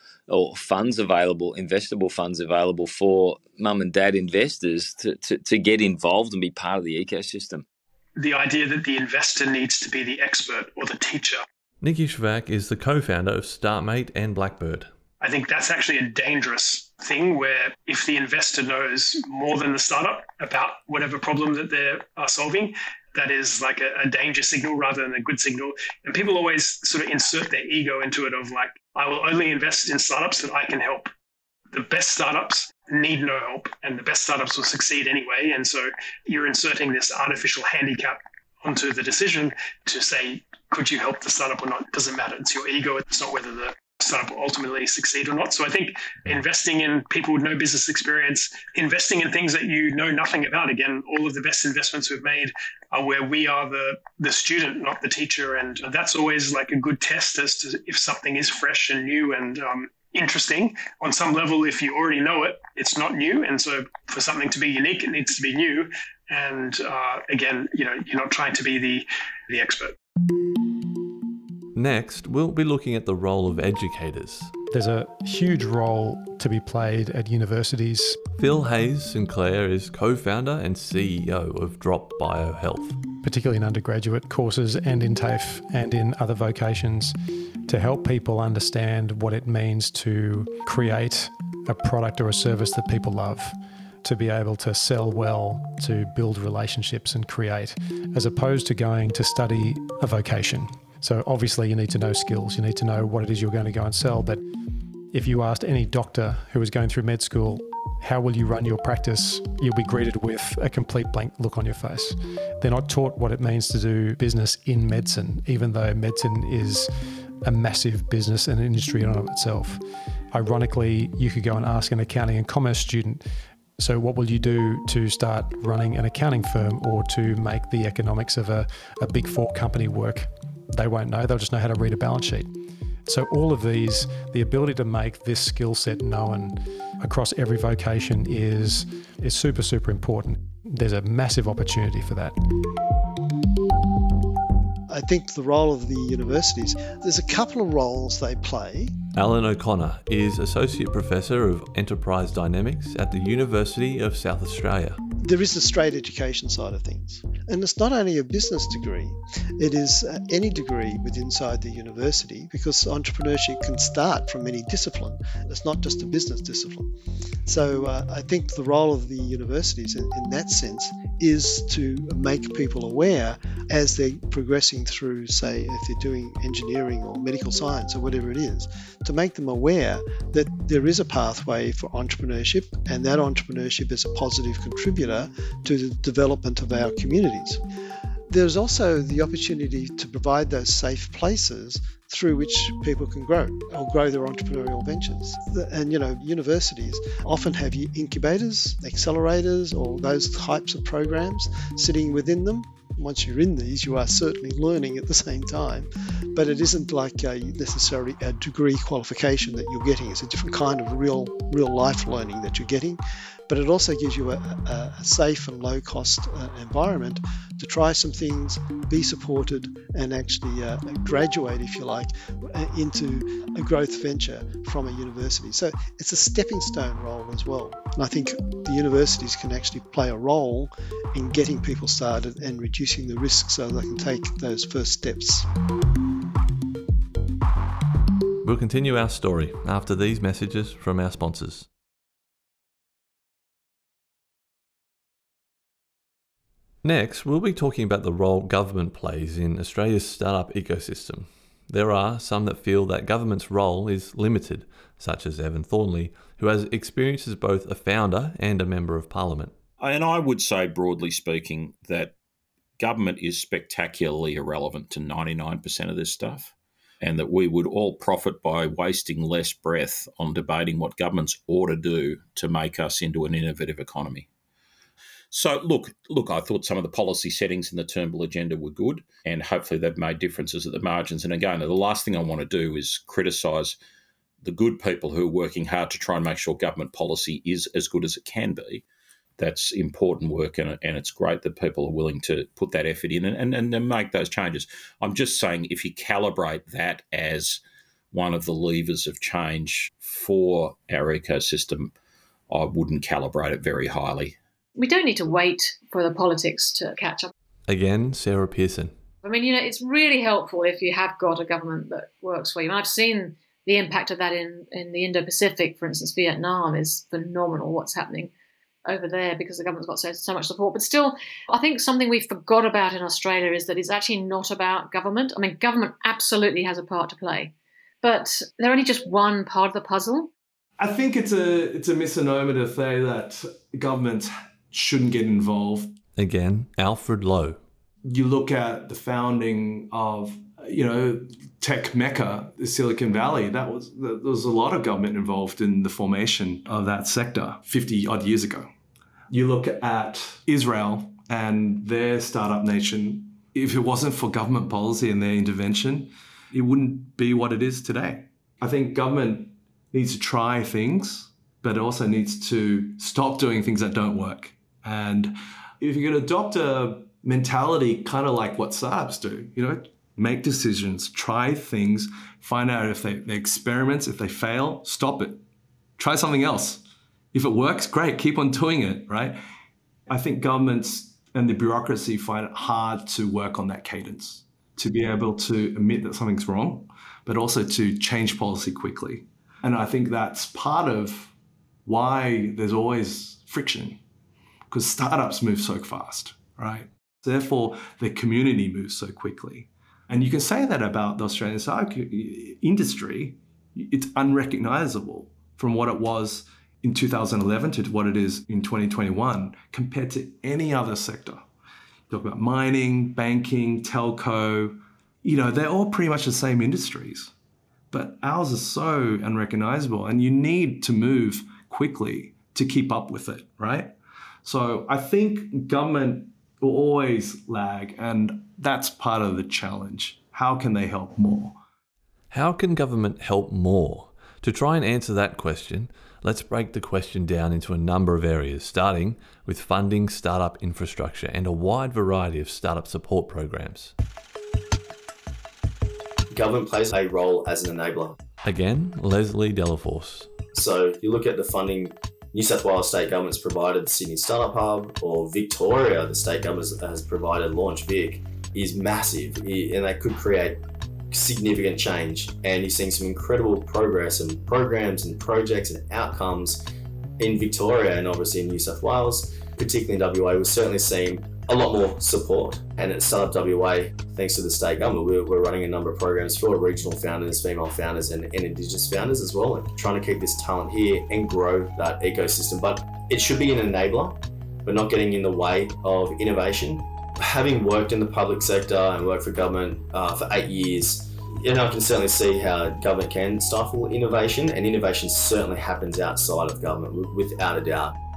Speaker 5: or funds available, investable funds available for mum and dad investors to get involved and be part of the ecosystem.
Speaker 6: The idea that the investor needs to be the expert or the teacher.
Speaker 1: Nikki Shvack is the co-founder of StartMate and Blackbird.
Speaker 6: I think that's actually a dangerous thing, where if the investor knows more than the startup about whatever problem that they are solving, that is like a danger signal rather than a good signal. And people always sort of insert their ego into it of like, I will only invest in startups that I can help. The best startups need no help, and the best startups will succeed anyway. And so you're inserting this artificial handicap onto the decision to say, could you help the startup or not? It doesn't matter. It's your ego. It's not whether the startup will ultimately succeed or not. So I think investing in people with no business experience, investing in things that you know nothing about, again, all of the best investments we've made are where we are the student, not the teacher. And that's always like a good test as to if something is fresh and new and interesting. On some level, if you already know it, it's not new. And so for something to be unique, it needs to be new. And again, you know, you're not trying to be the expert.
Speaker 1: Next, we'll be looking at the role of educators.
Speaker 11: There's a huge role to be played at universities.
Speaker 1: Phil Hayes Sinclair is co-founder and CEO of Drop Bio Health.
Speaker 11: Particularly in undergraduate courses and in TAFE and in other vocations, to help people understand what it means to create a product or a service that people love, to be able to sell well, to build relationships and create, as opposed to going to study a vocation. So obviously you need to know skills, you need to know what it is you're going to go and sell. But if you asked any doctor who is going through med school, how will you run your practice? You'll be greeted with a complete blank look on your face. They're not taught what it means to do business in medicine, even though medicine is a massive business and industry in and of itself. Ironically, you could go and ask an accounting and commerce student, so what will you do to start running an accounting firm or to make the economics of a Big Four company work? They won't know, they'll just know how to read a balance sheet. So all of these, the ability to make this skill set known across every vocation is super, super important. There's a massive opportunity for that.
Speaker 12: I think the role of the universities, there's a couple of roles they play.
Speaker 1: Alan O'Connor is Associate Professor of Enterprise Dynamics at the University of South Australia.
Speaker 12: There is the straight education side of things. And it's not only a business degree, it is any degree within inside the university, because entrepreneurship can start from any discipline. It's not just a business discipline. So I think the role of the universities in that sense is to make people aware as they're progressing through, say, if they're doing engineering or medical science or whatever it is, to make them aware that there is a pathway for entrepreneurship, and that entrepreneurship is a positive contributor to the development of our communities. There's also the opportunity to provide those safe places through which people can grow their entrepreneurial ventures. And, universities often have incubators, accelerators, or those types of programs sitting within them. once you're in these, you are certainly learning at the same time, but it isn't like necessarily a degree qualification that you're getting. It's a different kind of real life learning that you're getting, but it also gives you a safe and low cost environment to try some things, be supported, and actually graduate, if you like, into a growth venture from a university. So it's a stepping stone role as well. And I think the universities can actually play a role in getting people started and reducing the risk so they can take those first steps.
Speaker 1: We'll continue our story after these messages from our sponsors. Next, we'll be talking about the role government plays in Australia's startup ecosystem. There are some that feel that government's role is limited, such as Evan Thornley, who has experience as both a founder and a member of Parliament.
Speaker 13: And I would say, broadly speaking, that government is spectacularly irrelevant to 99% of this stuff, and that we would all profit by wasting less breath on debating what governments ought to do to make us into an innovative economy. So, look, I thought some of the policy settings in the Turnbull agenda were good, and hopefully they've made differences at the margins. And again, the last thing I want to do is criticise the good people who are working hard to try and make sure government policy is as good as it can be. That's important work, and it's great that people are willing to put that effort in and make those changes. I'm just saying, if you calibrate that as one of the levers of change for our ecosystem, I wouldn't calibrate it very highly.
Speaker 10: We don't need to wait for the politics to catch up.
Speaker 1: Again, Sarah Pearson.
Speaker 10: I mean, it's really helpful if you have got a government that works for you. And I've seen the impact of that in the Indo-Pacific. For instance, Vietnam is phenomenal what's happening over there because the government's got so much support. But still, I think something we forgot about in Australia is that it's actually not about government. I mean, government absolutely has a part to play, but they're only just one part of the puzzle.
Speaker 14: I think it's a misnomer to say that government shouldn't get involved.
Speaker 1: Again, Alfred Lowe.
Speaker 14: You look at the founding of, tech mecca, the Silicon Valley, there was a lot of government involved in the formation of that sector 50 odd years ago. You look at Israel and their startup nation, if it wasn't for government policy and their intervention, it wouldn't be what it is today. I think government needs to try things, but it also needs to stop doing things that don't work. And if you can adopt a mentality kind of like what startups do, make decisions, try things, find out if they experiments, if they fail, stop it. Try something else. If it works, great, keep on doing it, right? I think governments and the bureaucracy find it hard to work on that cadence, to be able to admit that something's wrong, but also to change policy quickly. And I think that's part of why there's always friction, because startups move so fast, right? Therefore, the community moves so quickly. And you can say that about the Australian startup industry. It's unrecognisable from what it was in 2011 to what it is in 2021 compared to any other sector. You talk about mining, banking, telco, they're all pretty much the same industries. But ours is so unrecognisable, and you need to move quickly to keep up with it, right? So I think government will always lag, and that's part of the challenge. How can they help more?
Speaker 1: How can government help more? To try and answer that question, let's break the question down into a number of areas, starting with funding startup infrastructure and a wide variety of startup support programs.
Speaker 25: Government plays a role as an enabler.
Speaker 1: Again, Leslie Delaforce.
Speaker 25: So you look at the funding New South Wales State Government's provided the Sydney Startup Hub, or Victoria, the state government has provided Launch Vic, is massive, and that could create significant change. And you're seeing some incredible progress and programs and projects and outcomes in Victoria and obviously in New South Wales, particularly in WA. We're certainly seeing a lot more support. And at Startup WA, thanks to the state government, we're running a number of programs for regional founders, female founders, and Indigenous founders as well, and trying to keep this talent here and grow that ecosystem. But it should be an enabler, but not getting in the way of innovation. Having worked in the public sector and worked for government for 8 years, I can certainly see how government can stifle innovation, and innovation certainly happens outside of government, without a doubt.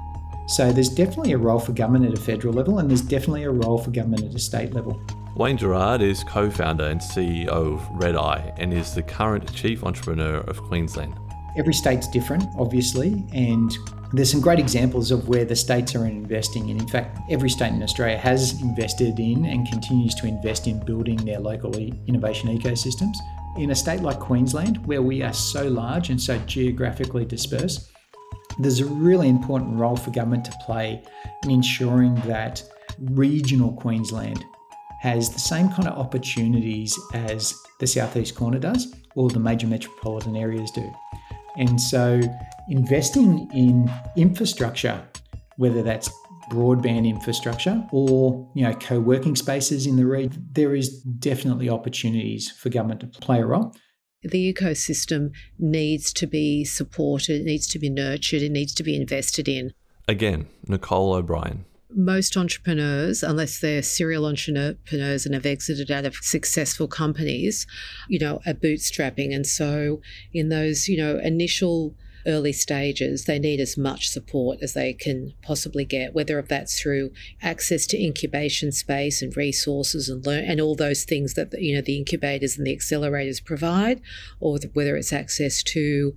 Speaker 2: So there's definitely a role for government at a federal level, and there's definitely a role for government at a state level.
Speaker 1: Wayne Gerard is co-founder and CEO of Redeye and is the current Chief Entrepreneur of Queensland.
Speaker 2: Every state's different, obviously, and there's some great examples of where the states are investing. And in fact, every state in Australia has invested in and continues to invest in building their local innovation ecosystems. In a state like Queensland, where we are so large and so geographically dispersed, there's a really important role for government to play in ensuring that regional Queensland has the same kind of opportunities as the southeast corner does, or the major metropolitan areas do. And so investing in infrastructure, whether that's broadband infrastructure or co-working spaces in the region, there is definitely opportunities for government to play a role.
Speaker 24: The ecosystem needs to be supported, it needs to be nurtured, it needs to be invested in.
Speaker 1: Again, Nicole O'Brien.
Speaker 24: Most entrepreneurs, unless they're serial entrepreneurs and have exited out of successful companies, are bootstrapping. And so in those, initial early stages, they need as much support as they can possibly get, whether that's through access to incubation space and resources and all those things that the incubators and the accelerators provide, or whether it's access to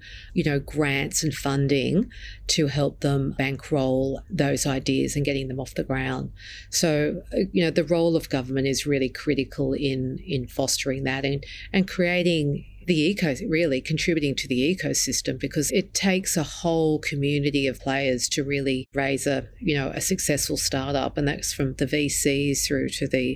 Speaker 24: grants and funding to help them bankroll those ideas and getting them off the ground. So the role of government is really critical in fostering that and creating contributing to the ecosystem, because it takes a whole community of players to really raise a successful startup, and that's from the VCs through to the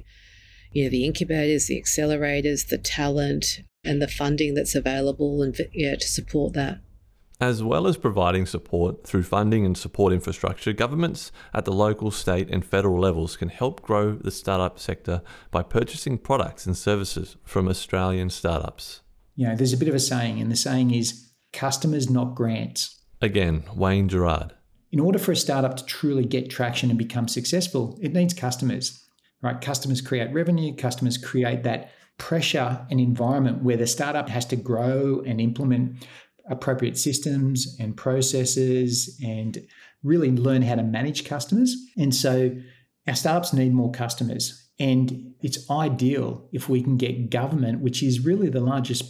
Speaker 24: incubators, the accelerators, the talent, and the funding that's available, and to support that.
Speaker 1: As well as providing support through funding and support infrastructure, governments at the local, state and federal levels can help grow the startup sector by purchasing products and services from Australian startups.
Speaker 2: There's a bit of a saying, and the saying is customers, not grants.
Speaker 1: Again, Wayne Gerard.
Speaker 2: In order for a startup to truly get traction and become successful, it needs customers, right? Customers create revenue, customers create that pressure and environment where the startup has to grow and implement appropriate systems and processes and really learn how to manage customers. And so our startups need more customers. And it's ideal if we can get government, which is really the largest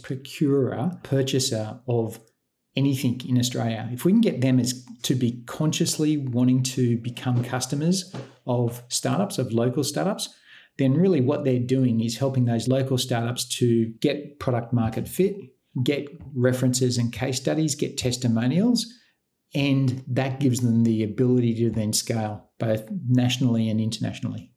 Speaker 2: purchaser of anything in Australia, if we can get them to be consciously wanting to become customers of startups, of local startups, then really what they're doing is helping those local startups to get product market fit, get references and case studies, get testimonials, and that gives them the ability to then scale both nationally and internationally.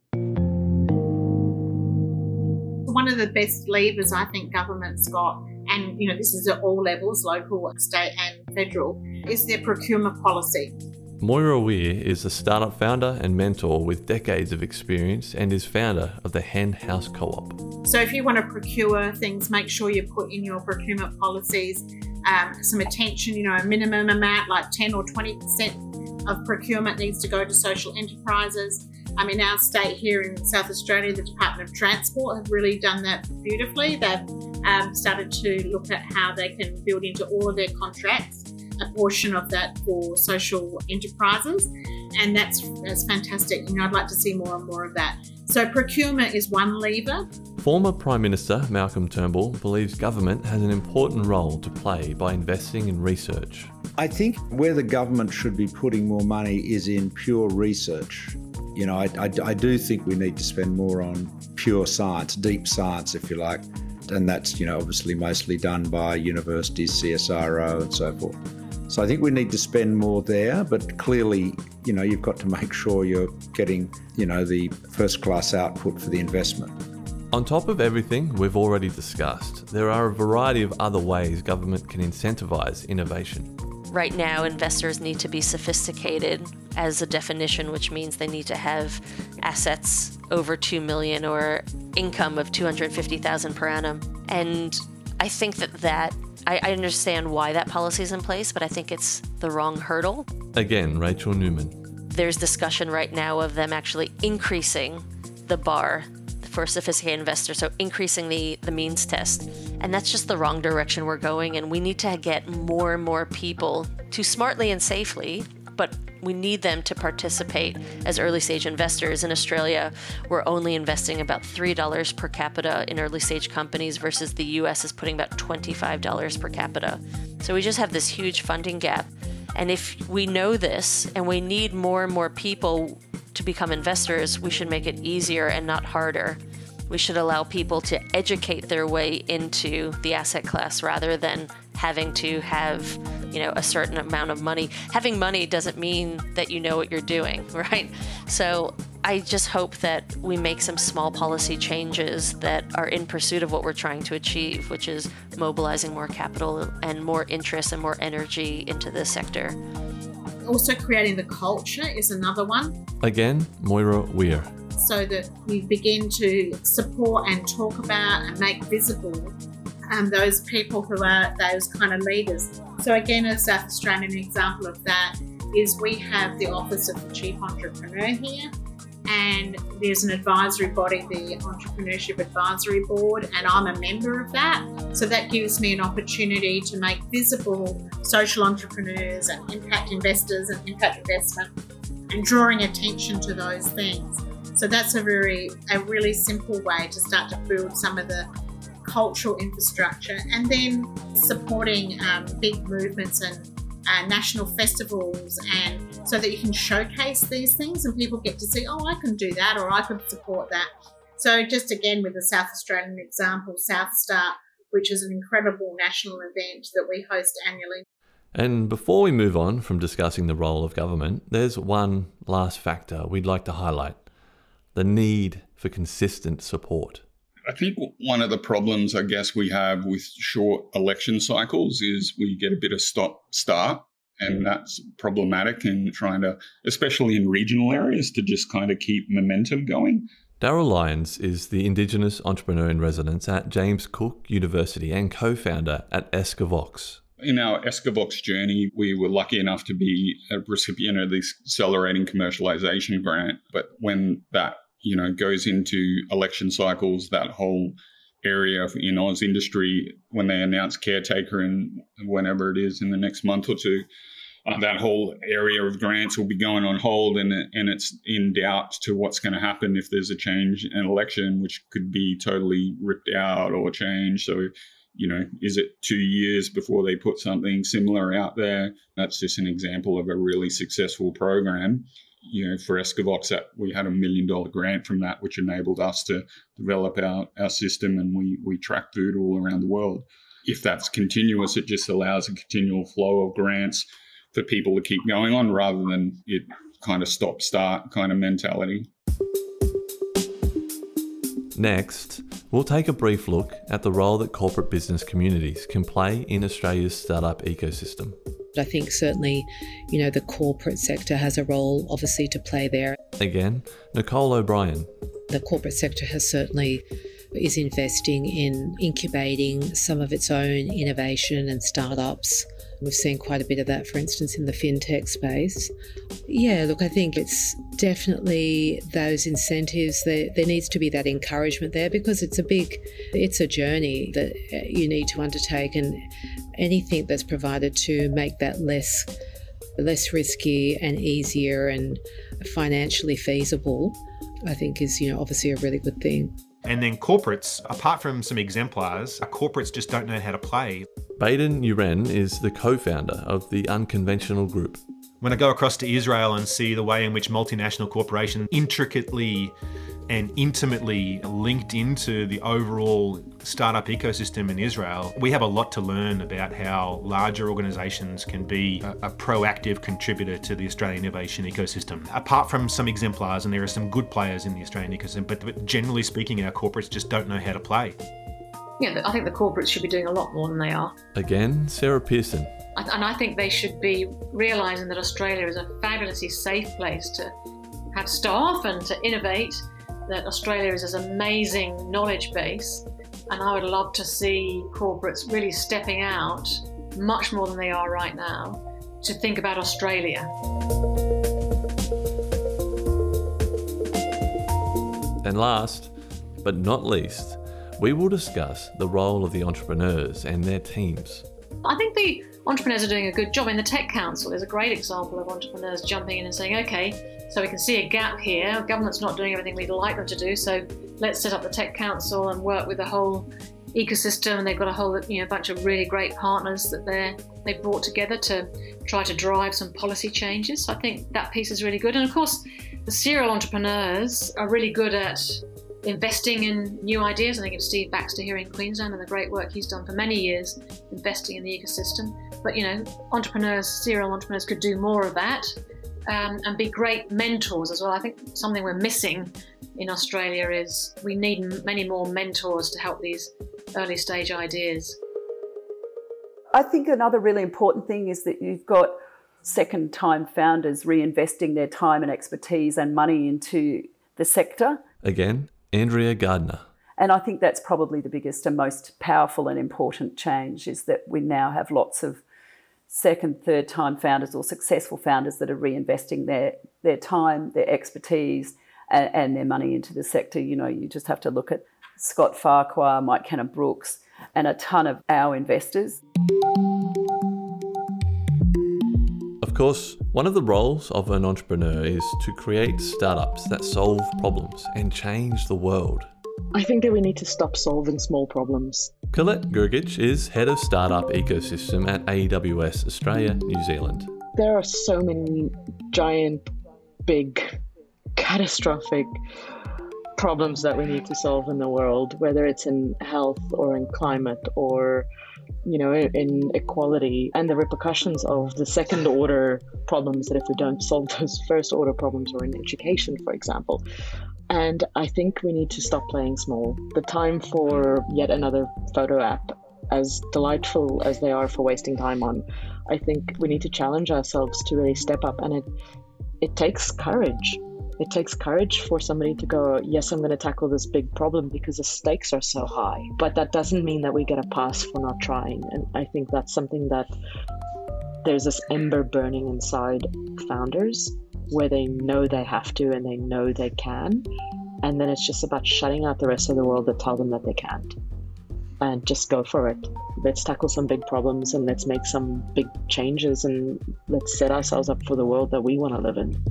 Speaker 8: One of the best levers I think government's got, and this is at all levels, local, state and federal, is their procurement policy.
Speaker 1: Moira Weir is a startup founder and mentor with decades of experience and is founder of the Hen House Co-op.
Speaker 8: So if you want to procure things, make sure you put in your procurement policies some attention, a minimum amount like 10 or 20% of procurement needs to go to social enterprises. In our state here in South Australia, the Department of Transport have really done that beautifully. They've started to look at how they can build into all of their contracts a portion of that for social enterprises, and that's fantastic. I'd like to see more and more of that. So procurement is one lever.
Speaker 1: Former Prime Minister Malcolm Turnbull believes government has an important role to play by investing in research.
Speaker 16: I think where the government should be putting more money is in pure research. I do think we need to spend more on pure science, deep science, if you like. And that's, obviously mostly done by universities, CSIRO and so forth. So I think we need to spend more there, but clearly, you've got to make sure you're getting, the first class output for the investment.
Speaker 1: On top of everything we've already discussed, there are a variety of other ways government can incentivise innovation.
Speaker 17: Right now, investors need to be sophisticated as a definition, which means they need to have assets over 2 million or income of 250,000 per annum. And I think that I understand why that policy is in place, but I think it's the wrong hurdle.
Speaker 1: Again, Rachel Newman.
Speaker 17: There's discussion right now of them actually increasing the bar for sophisticated investors, so increasing the means test. And that's just the wrong direction we're going, and we need to get more and more people to smartly and safely, but we need them to participate as early stage investors. In Australia, we're only investing about $3 per capita in early stage companies versus the US is putting about $25 per capita. So we just have this huge funding gap. And if we know this and we need more and more people to become investors, we should make it easier and not harder. We should allow people to educate their way into the asset class rather than having to have, a certain amount of money. Having money doesn't mean that you know what you're doing, right? So I just hope that we make some small policy changes that are in pursuit of what we're trying to achieve, which is mobilizing more capital and more interest and more energy into this sector.
Speaker 8: Also creating the culture is another one.
Speaker 1: Again, Moira Weir.
Speaker 8: So that we begin to support and talk about and make visible those people who are those kind of leaders. So again, a South Australian example of that is we have the Office of the Chief Entrepreneur here, and there's an advisory body, the Entrepreneurship Advisory Board, and I'm a member of that. So that gives me an opportunity to make visible social entrepreneurs and impact investors and impact investment and drawing attention to those things. So that's a really simple way to start to build some of the cultural infrastructure, and then supporting big movements and national festivals, and so that you can showcase these things and people get to see, oh, I can do that, or I could support that. So just again with the South Australian example, South Start, which is an incredible national event that we host annually.
Speaker 1: And before we move on from discussing the role of government, there's one last factor we'd like to highlight: the need for consistent support.
Speaker 15: I think one of the problems, I guess, we have with short election cycles is we get a bit of stop-start, and that's problematic in trying to, especially in regional areas, to just kind of keep momentum going.
Speaker 1: Daryl Lyons is the Indigenous Entrepreneur in Residence at James Cook University and co-founder at Escavox.
Speaker 15: In our Escavox journey, we were lucky enough to be a recipient of this Accelerating Commercialisation grant, but when that goes into election cycles, that whole area in Oz industry, when they announce caretaker and whenever it is in the next month or two, that whole area of grants will be going on hold, and it's in doubt to what's going to happen if there's a change in election, which could be totally ripped out or changed. So, is it 2 years before they put something similar out there? That's just an example of a really successful program. For Escavox, we had $1 million grant from that, which enabled us to develop our system, and we track food all around the world. If that's continuous, it just allows a continual flow of grants for people to keep going on rather than it kind of stop-start kind of mentality.
Speaker 1: Next, we'll take a brief look at the role that corporate business communities can play in Australia's startup ecosystem.
Speaker 24: I think certainly, the corporate sector has a role obviously to play there.
Speaker 1: Again, Nicole O'Brien.
Speaker 24: The corporate sector is investing in incubating some of its own innovation and startups. We've seen quite a bit of that, for instance, in the fintech space. Yeah, look, I think it's definitely those incentives. There needs to be that encouragement there, because it's a journey that you need to undertake, and anything that's provided to make that less risky and easier and financially feasible, I think is, obviously a really good thing.
Speaker 18: And then corporates, apart from some exemplars, corporates just don't know how to play.
Speaker 1: Baden Uren is the co-founder of the Unconventional Group.
Speaker 18: When I go across to Israel and see the way in which multinational corporations intricately and intimately linked into the overall startup ecosystem in Israel, we have a lot to learn about how larger organisations can be a proactive contributor to the Australian innovation ecosystem. Apart from some exemplars, and there are some good players in the Australian ecosystem, but generally speaking, our corporates just don't know how to play.
Speaker 10: Yeah, I think the corporates should be doing a lot more than they are.
Speaker 1: Again, Sarah Pearson.
Speaker 10: And I think they should be realising that Australia is a fabulously safe place to have staff and to innovate, that Australia is this amazing knowledge base, and I would love to see corporates really stepping out much more than they are right now to think about Australia.
Speaker 1: And last, but not least, we will discuss the role of the entrepreneurs and their teams.
Speaker 10: I think the entrepreneurs are doing a good job. In the Tech Council, there's a great example of entrepreneurs jumping in and saying, okay, so we can see a gap here. Government's not doing everything we'd like them to do, so let's set up the Tech Council and work with the whole ecosystem. And they've got a whole bunch of really great partners that they've brought together to try to drive some policy changes. So I think that piece is really good. And of course, the serial entrepreneurs are really good at investing in new ideas. I think of Steve Baxter here in Queensland and the great work he's done for many years investing in the ecosystem. But serial entrepreneurs could do more of that and be great mentors as well. I think something we're missing in Australia is we need many more mentors to help these early stage ideas.
Speaker 3: I think another really important thing is that you've got second-time founders reinvesting their time and expertise and money into the sector.
Speaker 1: Again, Andrea Gardner.
Speaker 3: And I think that's probably the biggest and most powerful and important change, is that we now have lots of second, third-time founders or successful founders that are reinvesting their time, their expertise and their money into the sector. You just have to look at Scott Farquhar, Mike Cannon-Brooks, and a ton of our investors.
Speaker 1: Of course, one of the roles of an entrepreneur is to create startups that solve problems and change the world.
Speaker 19: I think that we need to stop solving small problems.
Speaker 1: Colette Gergich is Head of Startup Ecosystem at AWS Australia, New Zealand.
Speaker 19: There are so many giant, big, catastrophic problems that we need to solve in the world, whether it's in health or in climate or in equality, and the repercussions of the second order problems that if we don't solve those first order problems, or in education, for example. And I think we need to stop playing small. The time for yet another photo app, as delightful as they are for wasting time on, I think we need to challenge ourselves to really step up. And it takes courage. It takes courage for somebody to go, yes, I'm going to tackle this big problem because the stakes are so high. But that doesn't mean that we get a pass for not trying. And I think that's something that there's this ember burning inside founders where they know they have to and they know they can. And then it's just about shutting out the rest of the world that tell them that they can't. And just go for it. Let's tackle some big problems and let's make some big changes and let's set ourselves up for the world that we want to live in.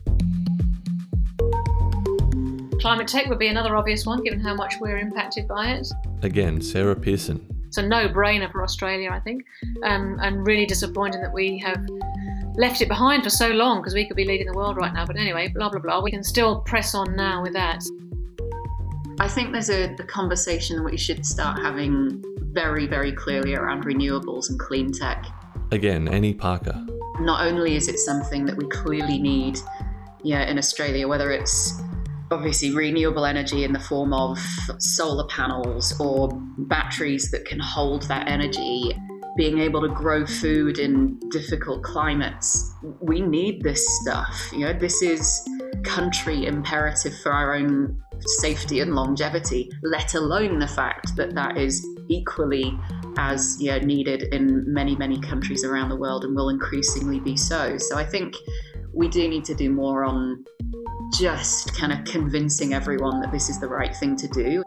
Speaker 10: Climate tech would be another obvious one, given how much we're impacted by it.
Speaker 1: Again, Sarah Pearson.
Speaker 10: It's a no-brainer for Australia, I think, and really disappointing that we have left it behind for so long, because we could be leading the world right now. But anyway, blah, blah, blah. We can still press on now with that.
Speaker 4: I think there's a conversation that we should start having very, very clearly around renewables and clean tech.
Speaker 1: Again, Annie Parker.
Speaker 4: Not only is it something that we clearly need in Australia, whether it's obviously renewable energy in the form of solar panels or batteries that can hold that energy, being able to grow food in difficult climates. We need this stuff. This is country imperative for our own safety and longevity, let alone the fact that that is equally as needed in many, many countries around the world and will increasingly be so. So I think we do need to do more on just kind of convincing everyone that this is the right thing to do.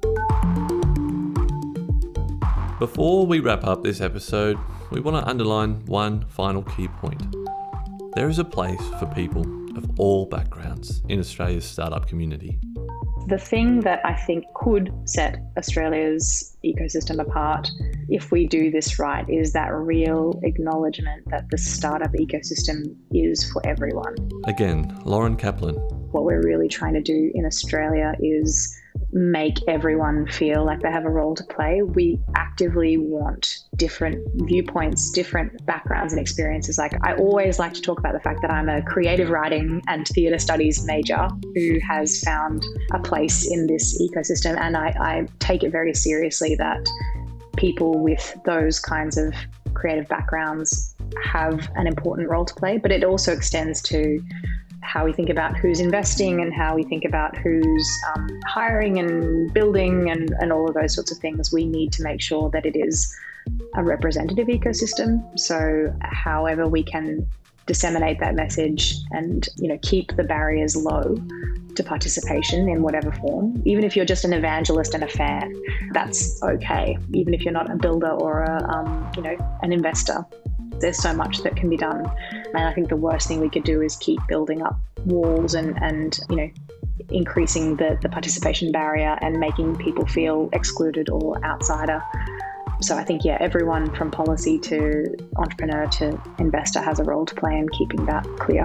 Speaker 1: Before we wrap up this episode, we want to underline one final key point. There is a place for people of all backgrounds in Australia's startup community.
Speaker 20: The thing that I think could set Australia's ecosystem apart, if we do this right, is that real acknowledgement that the startup ecosystem is for everyone.
Speaker 1: Again, Lauren Kaplan.
Speaker 20: What we're really trying to do in Australia is make everyone feel like they have a role to play. We actively want different viewpoints, different backgrounds and experiences. Like, I always like to talk about the fact that I'm a creative writing and theatre studies major who has found a place in this ecosystem. And I take it very seriously that people with those kinds of creative backgrounds have an important role to play, but it also extends to how we think about who's investing and how we think about who's hiring and building and all of those sorts of things. We need to make sure that it is a representative ecosystem. So however we can disseminate that message and keep the barriers low to participation in whatever form. Even if you're just an evangelist and a fan, that's okay. Even if you're not a builder or an investor, there's so much that can be done. And I think the worst thing we could do is keep building up walls and increasing the participation barrier and making people feel excluded or outsider. So I think, everyone from policy to entrepreneur to investor has a role to play in keeping that clear.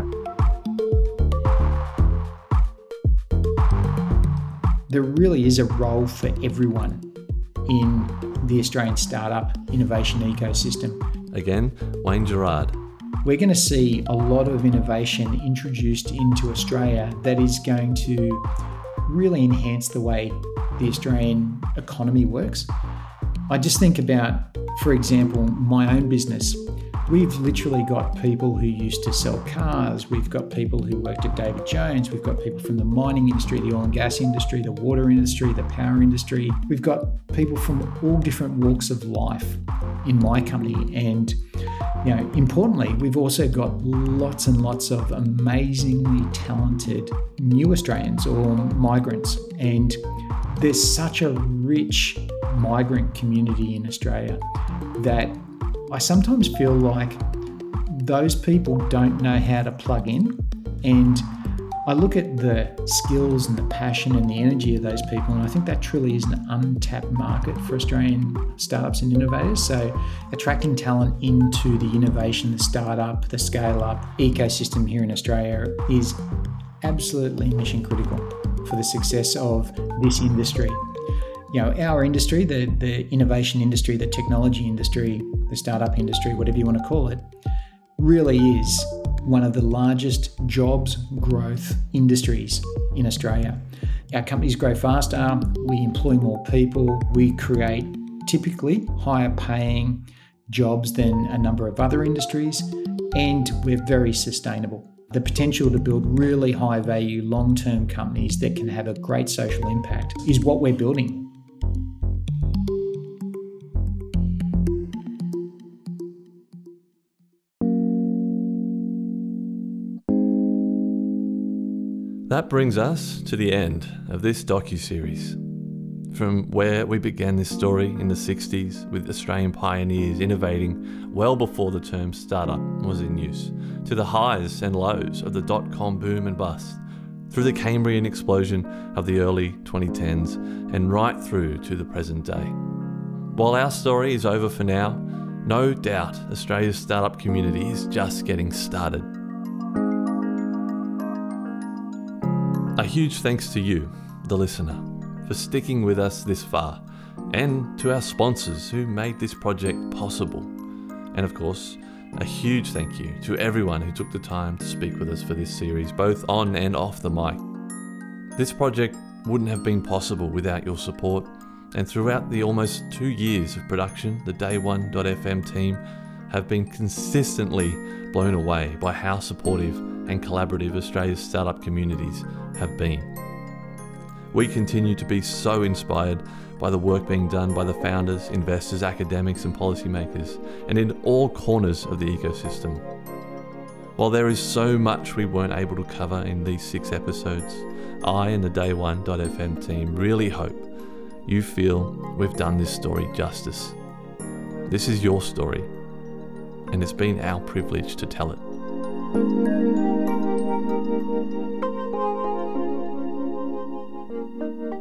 Speaker 7: There really is a role for everyone in the Australian startup innovation ecosystem.
Speaker 1: Again, Wayne Gerard.
Speaker 7: We're going to see a lot of innovation introduced into Australia that is going to really enhance the way the Australian economy works. I just think about, for example, my own business. We've literally got people who used to sell cars. We've got people who worked at David Jones. We've got people from the mining industry, the oil and gas industry, the water industry, the power industry. We've got people from all different walks of life in my company. And, importantly, we've also got lots and lots of amazingly talented new Australians or migrants. And there's such a rich migrant community in Australia that I sometimes feel like those people don't know how to plug in. And I look at the skills and the passion and the energy of those people, and I think that truly is an untapped market for Australian startups and innovators. So attracting talent into the innovation, the startup, the scale-up ecosystem here in Australia is absolutely mission critical for the success of this industry. Our industry, the innovation industry, the technology industry, the startup industry, whatever you want to call it, really is one of the largest jobs growth industries in Australia. Our companies grow faster, we employ more people, we create typically higher paying jobs than a number of other industries, and we're very sustainable. The potential to build really high value, long-term companies that can have a great social impact is what we're building.
Speaker 1: That brings us to the end of this docuseries. From where we began this story in the 60s with Australian pioneers innovating well before the term startup was in use, to the highs and lows of the dot-com boom and bust, through the Cambrian explosion of the early 2010s and right through to the present day. While our story is over for now, no doubt Australia's startup community is just getting started. A huge thanks to you, the listener, for sticking with us this far, and to our sponsors who made this project possible. And of course, a huge thank you to everyone who took the time to speak with us for this series, both on and off the mic. This project wouldn't have been possible without your support, and throughout the almost 2 years of production, the Day1.fm team have been consistently blown away by how supportive and collaborative Australia's startup communities have been. We continue to be so inspired by the work being done by the founders, investors, academics and policymakers, and in all corners of the ecosystem. While there is so much we weren't able to cover in these 6 episodes, I and the Day1.fm team really hope you feel we've done this story justice. This is your story, and it's been our privilege to tell it.